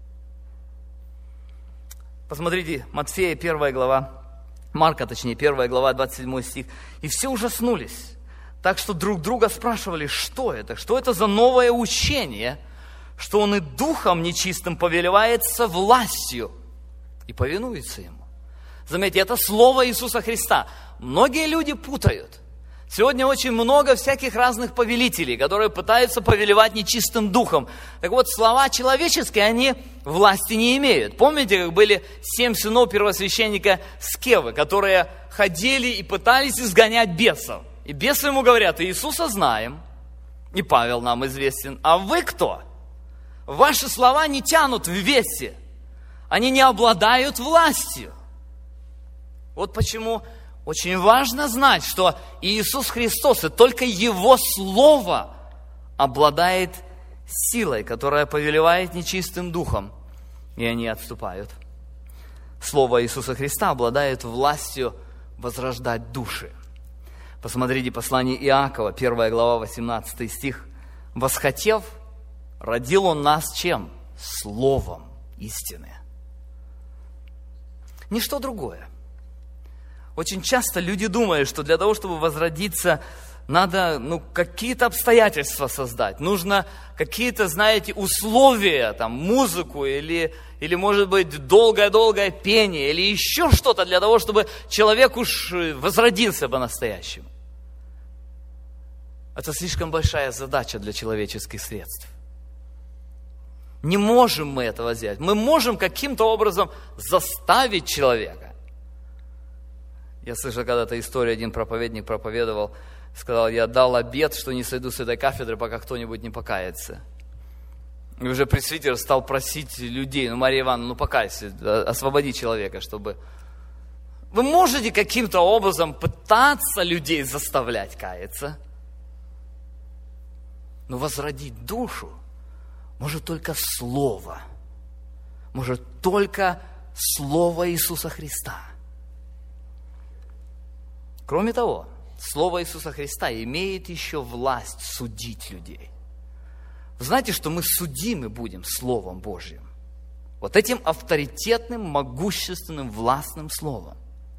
Посмотрите, Матфея 1 глава, Марка, точнее, 1 глава, 27 стих. «И все ужаснулись, так что друг друга спрашивали, что это за новое учение, что он и духом нечистым повелевает со властью и повинуется ему». Заметьте, это слово Иисуса Христа. Многие люди путают. Сегодня очень много всяких разных повелителей, которые пытаются повелевать нечистым духом. Так вот, слова человеческие, они власти не имеют. Помните, как были 7 сынов первосвященника Скевы, которые ходили и пытались изгонять бесов. И бесы ему говорят: Иисуса знаем, и Павел нам известен, а вы кто? Ваши слова не тянут в весе, они не обладают властью. Вот почему очень важно знать, что Иисус Христос, и только Его Слово обладает силой, которая повелевает нечистым духом, и они отступают. Слово Иисуса Христа обладает властью возрождать души. Посмотрите послание Иакова, 1 глава, 18 стих. «Восхотев, родил Он нас чем? Словом истины». Ничто другое. Очень часто люди думают, что для того, чтобы возродиться, надо какие-то обстоятельства создать. Нужно какие-то, условия, музыку или может быть, долгое-долгое пение, или еще что-то для того, чтобы человек уж возродился по-настоящему. Это слишком большая задача для человеческих средств. Не можем мы этого сделать. Мы можем каким-то образом заставить человека. Я слышал когда-то историю, один проповедник проповедовал, сказал: я дал обет, что не сойду с этой кафедры, пока кто-нибудь не покается. И уже пресвитер стал просить людей: Мария Ивановна, покайся, освободи человека, чтобы... Вы можете каким-то образом пытаться людей заставлять каяться, но возродить душу может только Слово. Может только Слово Иисуса Христа. Кроме того, Слово Иисуса Христа имеет еще власть судить людей. Вы знаете, что мы судимы будем Словом Божьим. Вот этим авторитетным, могущественным, властным Словом.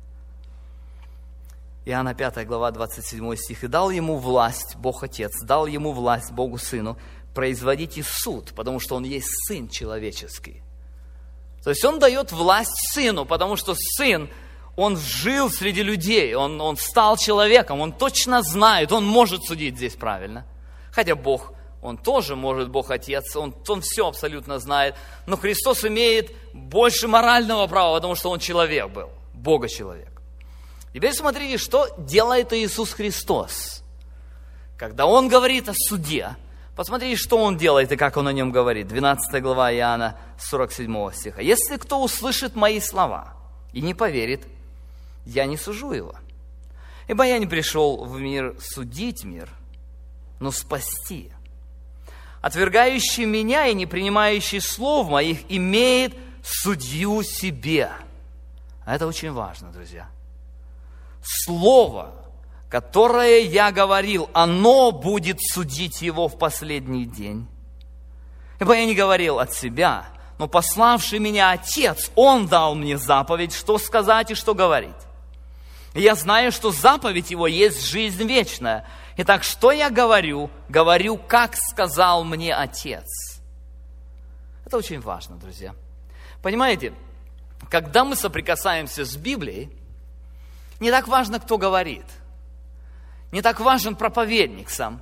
Иоанна 5 глава, 27 стих. «И дал ему власть, Бог Отец, дал ему власть, Богу Сыну, производить и суд, потому что Он есть Сын человеческий». То есть Он дает власть Сыну, потому что Сын, Он жил среди людей, он стал человеком, Он точно знает, Он может судить здесь правильно. Хотя Бог, Он тоже может, Бог Отец, Он все абсолютно знает. Но Христос имеет больше морального права, потому что Он человек был, Бога-человек. Теперь смотрите, что делает Иисус Христос. Когда Он говорит о суде, посмотрите, что Он делает и как Он о нем говорит. 12 глава Иоанна, 47 стиха. «Если кто услышит мои слова и не поверит, я не сужу его. Ибо я не пришел в мир судить мир, но спасти. Отвергающий меня и не принимающий слов моих имеет судью себе». А это очень важно, друзья. Слово, которое я говорил, оно будет судить его в последний день. Ибо я не говорил от себя, но пославший меня Отец, Он дал мне заповедь, что сказать и что говорить. И я знаю, что заповедь Его есть жизнь вечная. Итак, что я говорю? Говорю, как сказал мне Отец. Это очень важно, друзья. Понимаете, когда мы соприкасаемся с Библией, не так важно, кто говорит. Не так важен проповедник сам.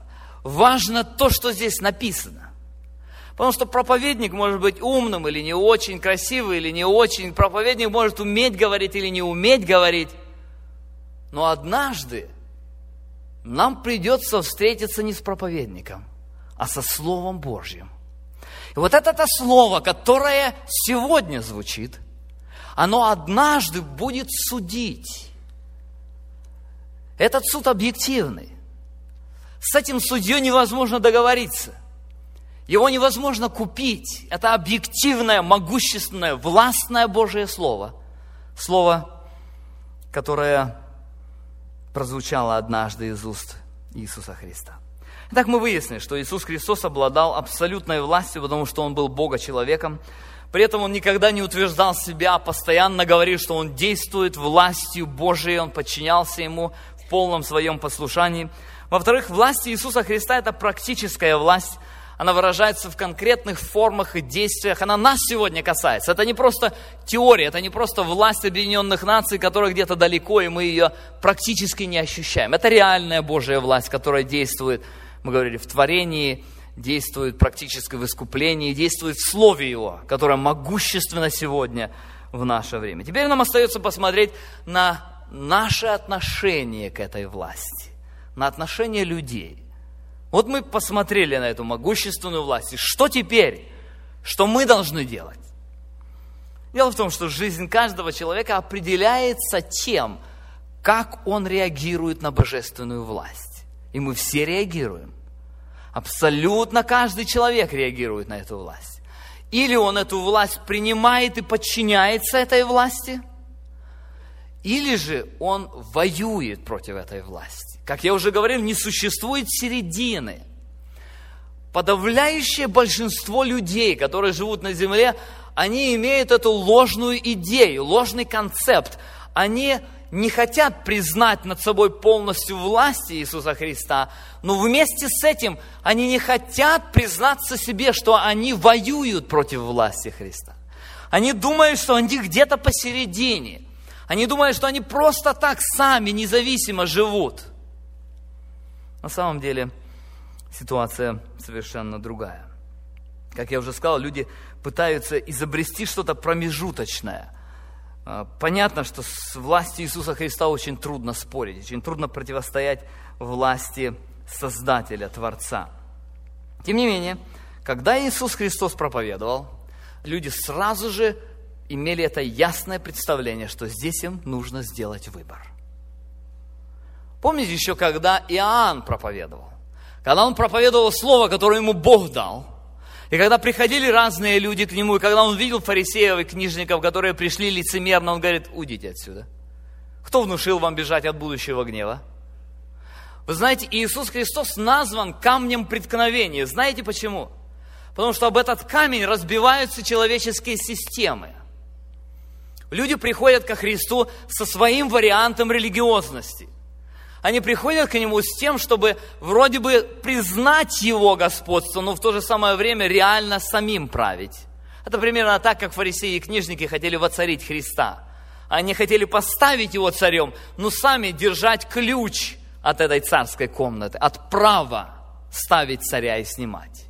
Важно то, что здесь написано. Потому что проповедник может быть умным или не очень, красивый или не очень. Проповедник может уметь говорить или не уметь говорить. Но однажды нам придется встретиться не с проповедником, а со Словом Божьим. И вот это слово, которое сегодня звучит, оно однажды будет судить. Этот суд объективный. С этим судьей невозможно договориться. Его невозможно купить. Это объективное, могущественное, властное Божие Слово. Слово, которое прозвучало однажды из уст Иисуса Христа. Итак, мы выяснили, что Иисус Христос обладал абсолютной властью, потому что Он был Бога-человеком. При этом Он никогда не утверждал себя, постоянно говорил, что Он действует властью Божией, Он подчинялся Ему в полном своем послушании. Во-вторых, власть Иисуса Христа – это практическая власть. Она выражается в конкретных формах и действиях. Она нас сегодня касается. Это не просто теория, это не просто власть Объединенных Наций, которая где-то далеко, и мы ее практически не ощущаем. Это реальная Божья власть, которая действует, мы говорили, в творении, действует практически в искуплении, действует в Слове Его, которое могущественно сегодня в наше время. Теперь нам остается посмотреть на наше отношение к этой власти, на отношение людей. Вот мы посмотрели на эту могущественную власть. И что теперь? Что мы должны делать? Дело в том, что жизнь каждого человека определяется тем, как он реагирует на божественную власть. И мы все реагируем. Абсолютно каждый человек реагирует на эту власть. Или он эту власть принимает и подчиняется этой власти, или же он воюет против этой власти. Как я уже говорил, не существует середины. Подавляющее большинство людей, которые живут на земле, они имеют эту ложную идею, ложный концепт. Они не хотят признать над собой полностью власть Иисуса Христа, но вместе с этим они не хотят признаться себе, что они воюют против власти Христа. Они думают, что они где-то посередине. Они думают, что они просто так сами независимо живут. На самом деле ситуация совершенно другая. Как я уже сказал, люди пытаются изобрести что-то промежуточное. Понятно, что с властью Иисуса Христа очень трудно спорить, очень трудно противостоять власти Создателя, Творца. Тем не менее, когда Иисус Христос проповедовал, люди сразу же имели это ясное представление, что здесь им нужно сделать выбор. Помните еще, когда Иоанн проповедовал? Когда он проповедовал слово, которое ему Бог дал, и когда приходили разные люди к нему, и когда он видел фарисеев и книжников, которые пришли лицемерно, он говорит: уйдите отсюда. Кто внушил вам бежать от будущего гнева? Вы знаете, Иисус Христос назван камнем преткновения. Знаете почему? Потому что об этот камень разбиваются человеческие системы. Люди приходят ко Христу со своим вариантом религиозности. Они приходят к Нему с тем, чтобы вроде бы признать Его господство, но в то же самое время реально самим править. Это примерно так, как фарисеи и книжники хотели воцарить Христа. Они хотели поставить Его царем, но сами держать ключ от этой царской комнаты, от права ставить царя и снимать.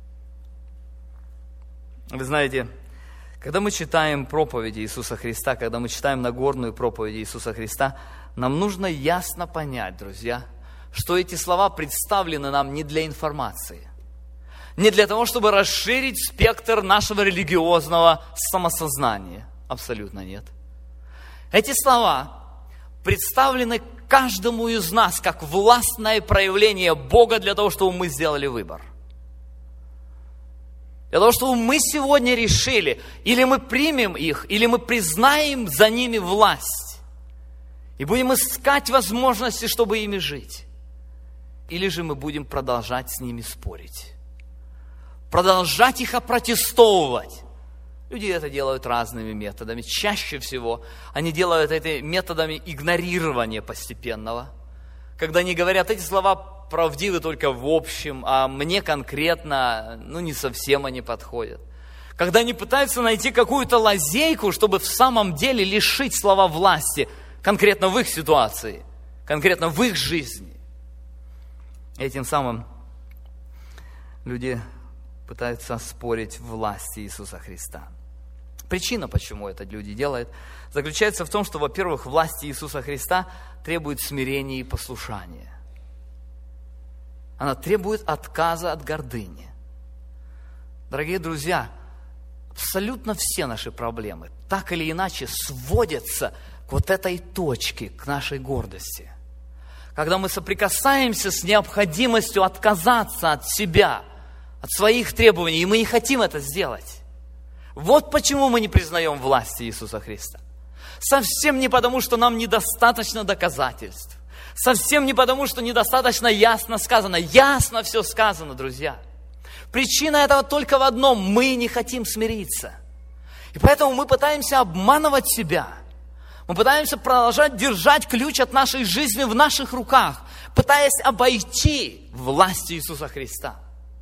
Вы знаете, когда мы читаем проповеди Иисуса Христа, когда мы читаем Нагорную проповедь Иисуса Христа, нам нужно ясно понять, друзья, что эти слова представлены нам не для информации, не для того, чтобы расширить спектр нашего религиозного самосознания. Абсолютно нет. Эти слова представлены каждому из нас как властное проявление Бога для того, чтобы мы сделали выбор. Для того, чтобы мы сегодня решили, или мы примем их, или мы признаем за ними власть. И будем искать возможности, чтобы ими жить. Или же мы будем продолжать с ними спорить. Продолжать их опротестовывать. Люди это делают разными методами. Чаще всего они делают это методами игнорирования постепенного. Когда они говорят, эти слова правдивы только в общем, а мне конкретно, не совсем они подходят. Когда они пытаются найти какую-то лазейку, чтобы в самом деле лишить слова власти, конкретно в их ситуации, конкретно в их жизни. Этим самым люди пытаются оспорить власть Иисуса Христа. Причина, почему это люди делают, заключается в том, что, во-первых, власть Иисуса Христа требует смирения и послушания. Она требует отказа от гордыни. Дорогие друзья, абсолютно все наши проблемы так или иначе сводятся к вот этой точке, к нашей гордости. Когда мы соприкасаемся с необходимостью отказаться от себя, от своих требований, и мы не хотим это сделать. Вот почему мы не признаем власти Иисуса Христа. Совсем не потому, что нам недостаточно доказательств. Совсем не потому, что недостаточно ясно сказано. Ясно все сказано, друзья. Причина этого только в одном. Мы не хотим смириться. И поэтому мы пытаемся обманывать себя. Мы пытаемся продолжать держать ключ от нашей жизни в наших руках, пытаясь обойти власть Иисуса Христа.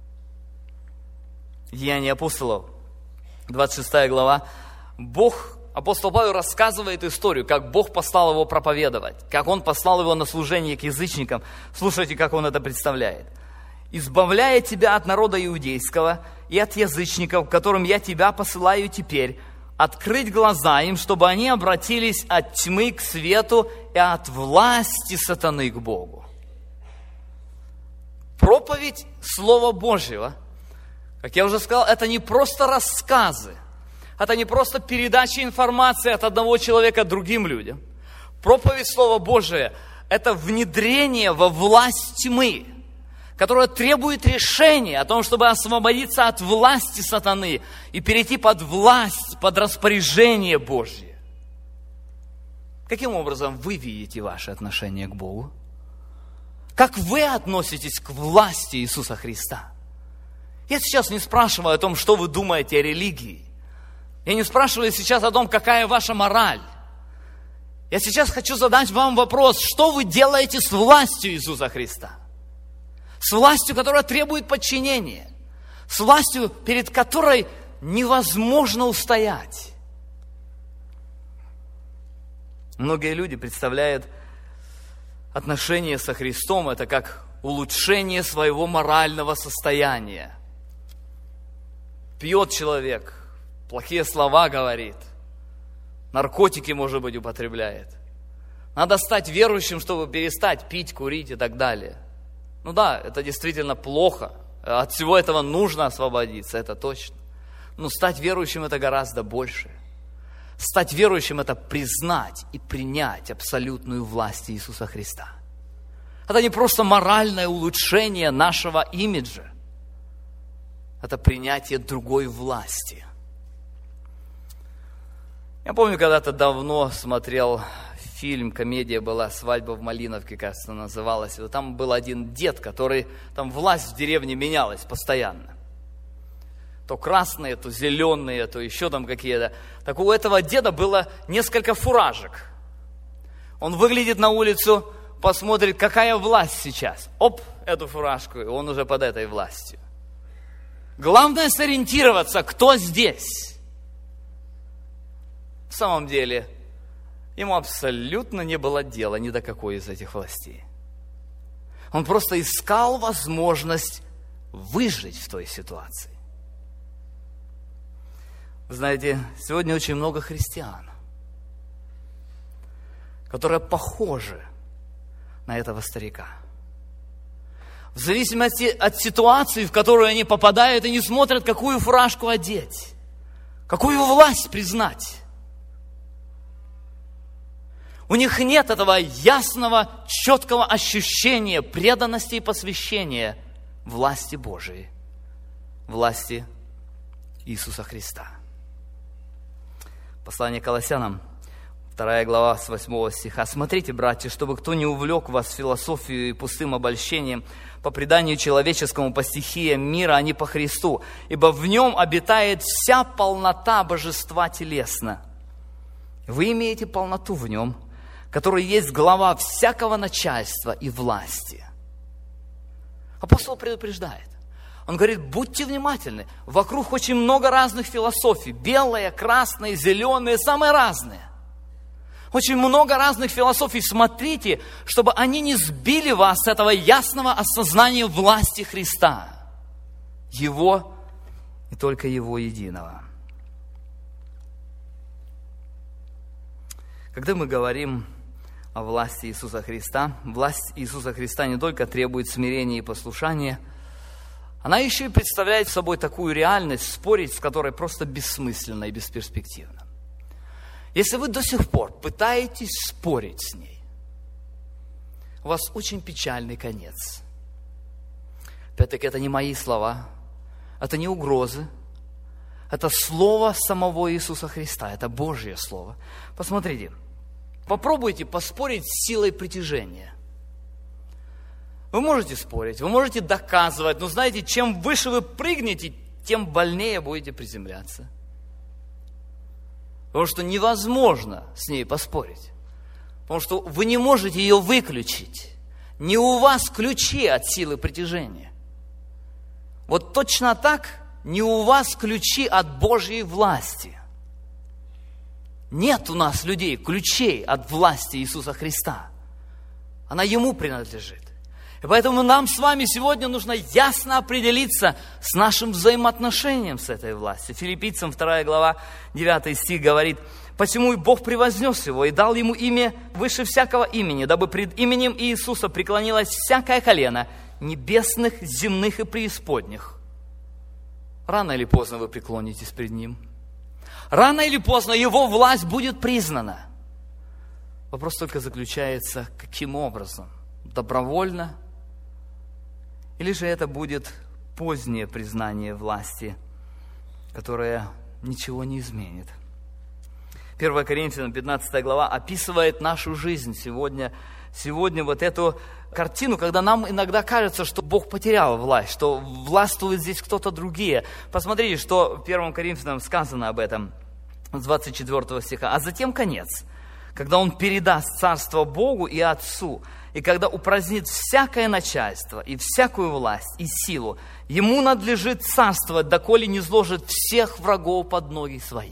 Деяния апостолов, 26 глава. Апостол Павел рассказывает историю, как Бог послал его проповедовать, как Он послал его на служение к язычникам. Слушайте, как он это представляет. «Избавляя тебя от народа иудейского и от язычников, которым я тебя посылаю теперь, открыть глаза им, чтобы они обратились от тьмы к свету и от власти сатаны к Богу». Проповедь Слова Божьего, как я уже сказал, это не просто рассказы, это не просто передача информации от одного человека другим людям. Проповедь Слова Божия – это внедрение во власть тьмы, которая требует решения о том, чтобы освободиться от власти сатаны и перейти под власть, под распоряжение Божье. Каким образом вы видите ваше отношение к Богу? Как вы относитесь к власти Иисуса Христа? Я сейчас не спрашиваю о том, что вы думаете о религии. Я не спрашиваю сейчас о том, какая ваша мораль. Я сейчас хочу задать вам вопрос, что вы делаете с властью Иисуса Христа? С властью, которая требует подчинения. С властью, перед которой невозможно устоять. Многие люди представляют отношения со Христом это как улучшение своего морального состояния. Пьет человек, плохие слова говорит, наркотики, может быть, употребляет. Надо стать верующим, чтобы перестать пить, курить и так далее. Ну да, это действительно плохо. От всего этого нужно освободиться, это точно. Но стать верующим это гораздо больше. Стать верующим это признать и принять абсолютную власть Иисуса Христа. Это не просто моральное улучшение нашего имиджа. Это принятие другой власти. Я помню, когда-то давно смотрел фильм, комедия была «Свадьба в Малиновке», кажется, называлась. И там был один дед, который, там власть в деревне менялась постоянно. То красные, то зеленые, то еще там какие-то. Так у этого деда было несколько фуражек. Он выглядит на улицу, посмотрит, какая власть сейчас. Оп, эту фуражку, и он уже под этой властью. Главное сориентироваться, кто здесь. В самом деле, ему абсолютно не было дела ни до какой из этих властей. Он просто искал возможность выжить в той ситуации. Вы знаете, сегодня очень много христиан, которые похожи на этого старика. В зависимости от ситуации, в которую они попадают, они смотрят, какую фуражку одеть, какую власть признать. У них нет этого ясного, четкого ощущения преданности и посвящения власти Божией, власти Иисуса Христа. Послание к Колоссянам, 2 глава, с 8 стиха. «Смотрите, братья, чтобы кто не увлек вас философией и пустым обольщением, по преданию человеческому, по стихиям мира, а не по Христу, ибо в нем обитает вся полнота божества телесно. Вы имеете полноту в нем, который есть глава всякого начальства и власти». Апостол предупреждает. Он говорит, будьте внимательны. Вокруг очень много разных философий. Белые, красные, зеленые, самые разные. Очень много разных философий. Смотрите, чтобы они не сбили вас с этого ясного осознания власти Христа. Его и только Его единого. Когда мы говорим о власти Иисуса Христа, власть Иисуса Христа не только требует смирения и послушания, она еще и представляет собой такую реальность, спорить с которой просто бессмысленно и бесперспективно. Если вы до сих пор пытаетесь спорить с ней, у вас очень печальный конец. Опять-таки, это не мои слова, это не угрозы, это слово самого Иисуса Христа, это Божье слово. Посмотрите, попробуйте поспорить с силой притяжения. Вы можете спорить, вы можете доказывать, но знаете, чем выше вы прыгнете, тем больнее будете приземляться. Потому что невозможно с ней поспорить. Потому что вы не можете ее выключить. Не у вас ключи от силы притяжения. Вот точно так не у вас ключи от Божьей власти. Нет у нас людей ключей от власти Иисуса Христа. Она Ему принадлежит. И поэтому нам с вами сегодня нужно ясно определиться с нашим взаимоотношением с этой властью. Филиппийцам 2 глава 9 стих говорит: «Посему и Бог превознес Его и дал Ему имя выше всякого имени, дабы пред именем Иисуса преклонилось всякое колено небесных, земных и преисподних». Рано или поздно вы преклонитесь пред Ним. Рано или поздно Его власть будет признана. Вопрос только заключается, каким образом? Добровольно? Или же это будет позднее признание власти, которое ничего не изменит? 1 Коринфянам 15 глава описывает нашу жизнь сегодня вот эту картину, когда нам иногда кажется, что Бог потерял власть, что властвует здесь кто-то другие. Посмотрите, что в 1 Коринфянам сказано об этом, с 24 стиха. «А затем конец, когда Он передаст царство Богу и Отцу, и когда упразднит всякое начальство и всякую власть и силу, Ему надлежит царствовать, доколе не сложит всех врагов под ноги Свои».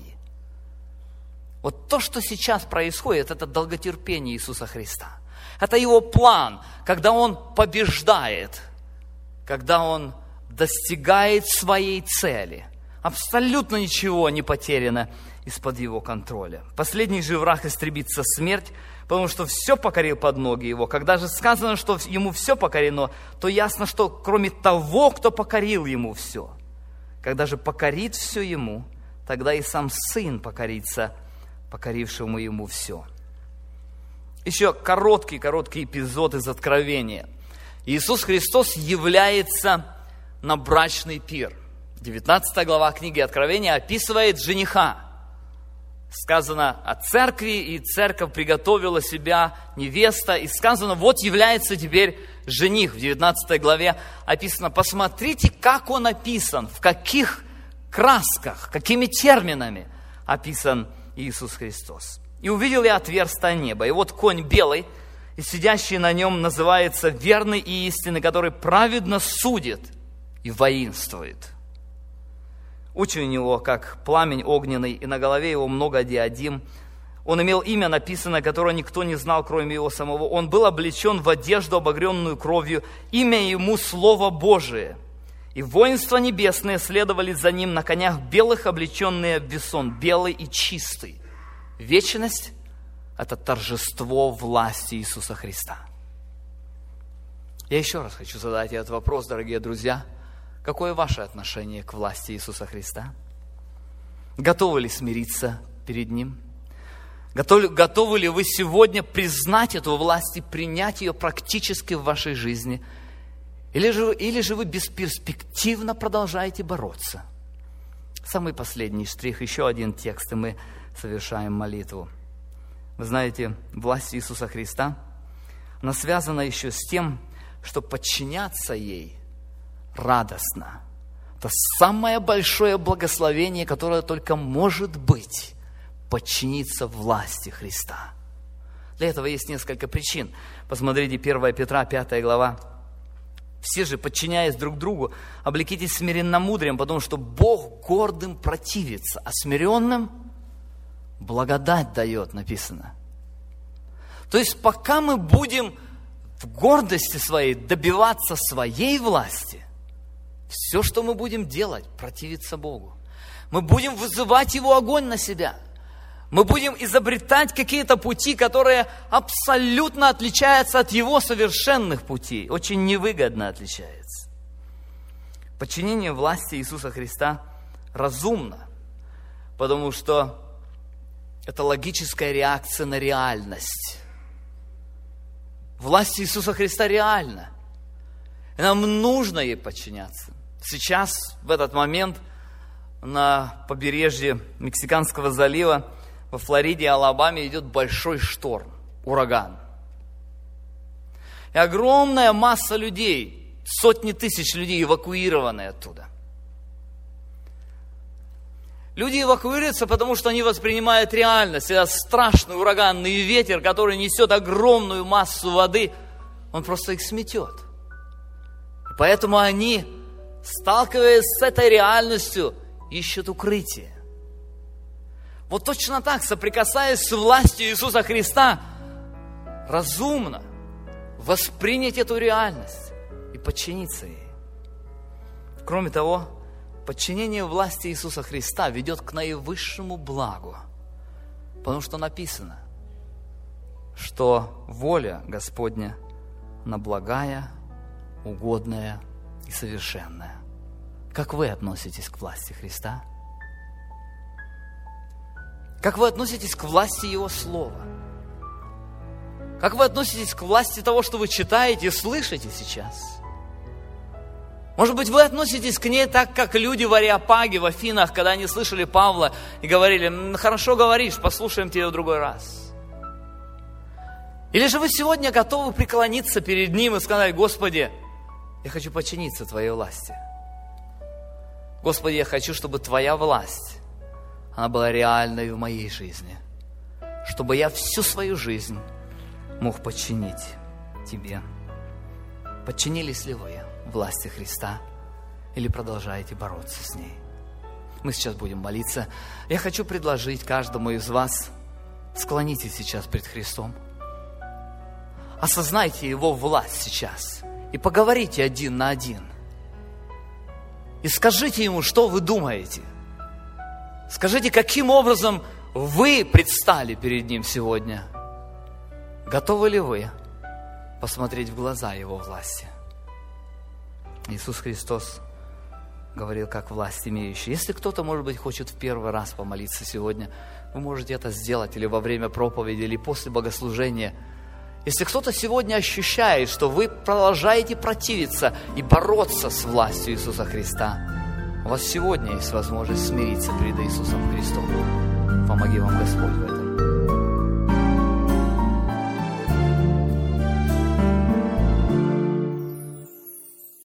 Вот то, что сейчас происходит, это долготерпение Иисуса Христа. Это Его план, когда Он побеждает, когда Он достигает своей цели. Абсолютно ничего не потеряно из-под Его контроля. Последний же враг истребится смерть, потому что все покорил под ноги Его. Когда же сказано, что Ему все покорено, то ясно, что кроме того, кто покорил Ему все. Когда же покорит все Ему, тогда и сам Сын покорится покорившему Ему все. Еще короткий эпизод из Откровения. Иисус Христос является на брачный пир. 19 глава книги Откровения описывает жениха. Сказано о церкви, и церковь приготовила себя невеста. И сказано, вот является теперь жених. В 19 главе описано, посмотрите, как он описан, в каких красках, какими терминами описан Иисус Христос. «И увидел я отверстие неба, и вот конь белый, и сидящий на нем называется верный и истинный, который праведно судит и воинствует. Очи у него, как пламень огненный, и на голове его много диадим. Он имел имя написано, которое никто не знал, кроме его самого. Он был облечен в одежду, обогренную кровью. Имя ему Слово Божие. И воинства небесные следовали за ним на конях белых, облеченные в весон, белый и чистый». Вечность – это торжество власти Иисуса Христа. Я еще раз хочу задать этот вопрос, дорогие друзья. Какое ваше отношение к власти Иисуса Христа? Готовы ли смириться перед Ним? Готовы ли вы сегодня признать эту власть и принять ее практически в вашей жизни? Или же вы бесперспективно продолжаете бороться? Самый последний штрих, еще один текст, и мы совершаем молитву. Вы знаете, власть Иисуса Христа, она связана еще с тем, что подчиняться ей радостно. Это самое большое благословение, которое только может быть, подчиниться власти Христа. Для этого есть несколько причин. Посмотрите, 1 Петра, 5 глава. «Все же, подчиняясь друг другу, облекитесь смиренномудрием, потому что Бог гордым противится, а смиренным благодать дает», написано. То есть, пока мы будем в гордости своей добиваться своей власти, все, что мы будем делать, противится Богу. Мы будем вызывать Его огонь на себя. Мы будем изобретать какие-то пути, которые абсолютно отличаются от Его совершенных путей. Очень невыгодно отличаются. Подчинение власти Иисуса Христа разумно, потому что это логическая реакция на реальность. Власть Иисуса Христа реальна. И нам нужно ей подчиняться. Сейчас, в этот момент, на побережье Мексиканского залива, во Флориде и Алабаме идет большой шторм, ураган. И огромная масса людей, сотни тысяч людей эвакуированы оттуда. Люди эвакуируются, потому что они воспринимают реальность. Это страшный ураганный ветер, который несет огромную массу воды, он просто их сметет. И поэтому они, сталкиваясь с этой реальностью, ищут укрытие. Вот точно так, соприкасаясь с властью Иисуса Христа, разумно воспринять эту реальность и подчиниться ей. Кроме того, подчинение власти Иисуса Христа ведет к наивысшему благу, потому что написано, что воля Господня она благая, угодная и совершенная. Как вы относитесь к власти Христа? Как вы относитесь к власти Его Слова? Как вы относитесь к власти того, что вы читаете и слышите сейчас? Может быть, вы относитесь к ней так, как люди в Ареопаге, в Афинах, когда они слышали Павла и говорили: хорошо говоришь, послушаем тебя в другой раз. Или же вы сегодня готовы преклониться перед Ним и сказать: Господи, я хочу подчиниться Твоей власти. Господи, я хочу, чтобы Твоя власть, она была реальной в моей жизни. Чтобы я всю свою жизнь мог подчинить Тебе. Подчинились ли вы власти Христа или продолжаете бороться с ней? Мы сейчас будем молиться. Я хочу предложить каждому из вас: склонитесь сейчас пред Христом. Осознайте Его власть сейчас и поговорите один на один. И скажите Ему, что вы думаете. Скажите, каким образом вы предстали перед Ним сегодня. Готовы ли вы посмотреть в глаза Его власти? Иисус Христос говорил, как власть имеющий. Если кто-то, может быть, хочет в первый раз помолиться сегодня, вы можете это сделать или во время проповеди, или после богослужения. Если кто-то сегодня ощущает, что вы продолжаете противиться и бороться с властью Иисуса Христа, у вас сегодня есть возможность смириться перед Иисусом Христом. Помоги вам Господь в этом.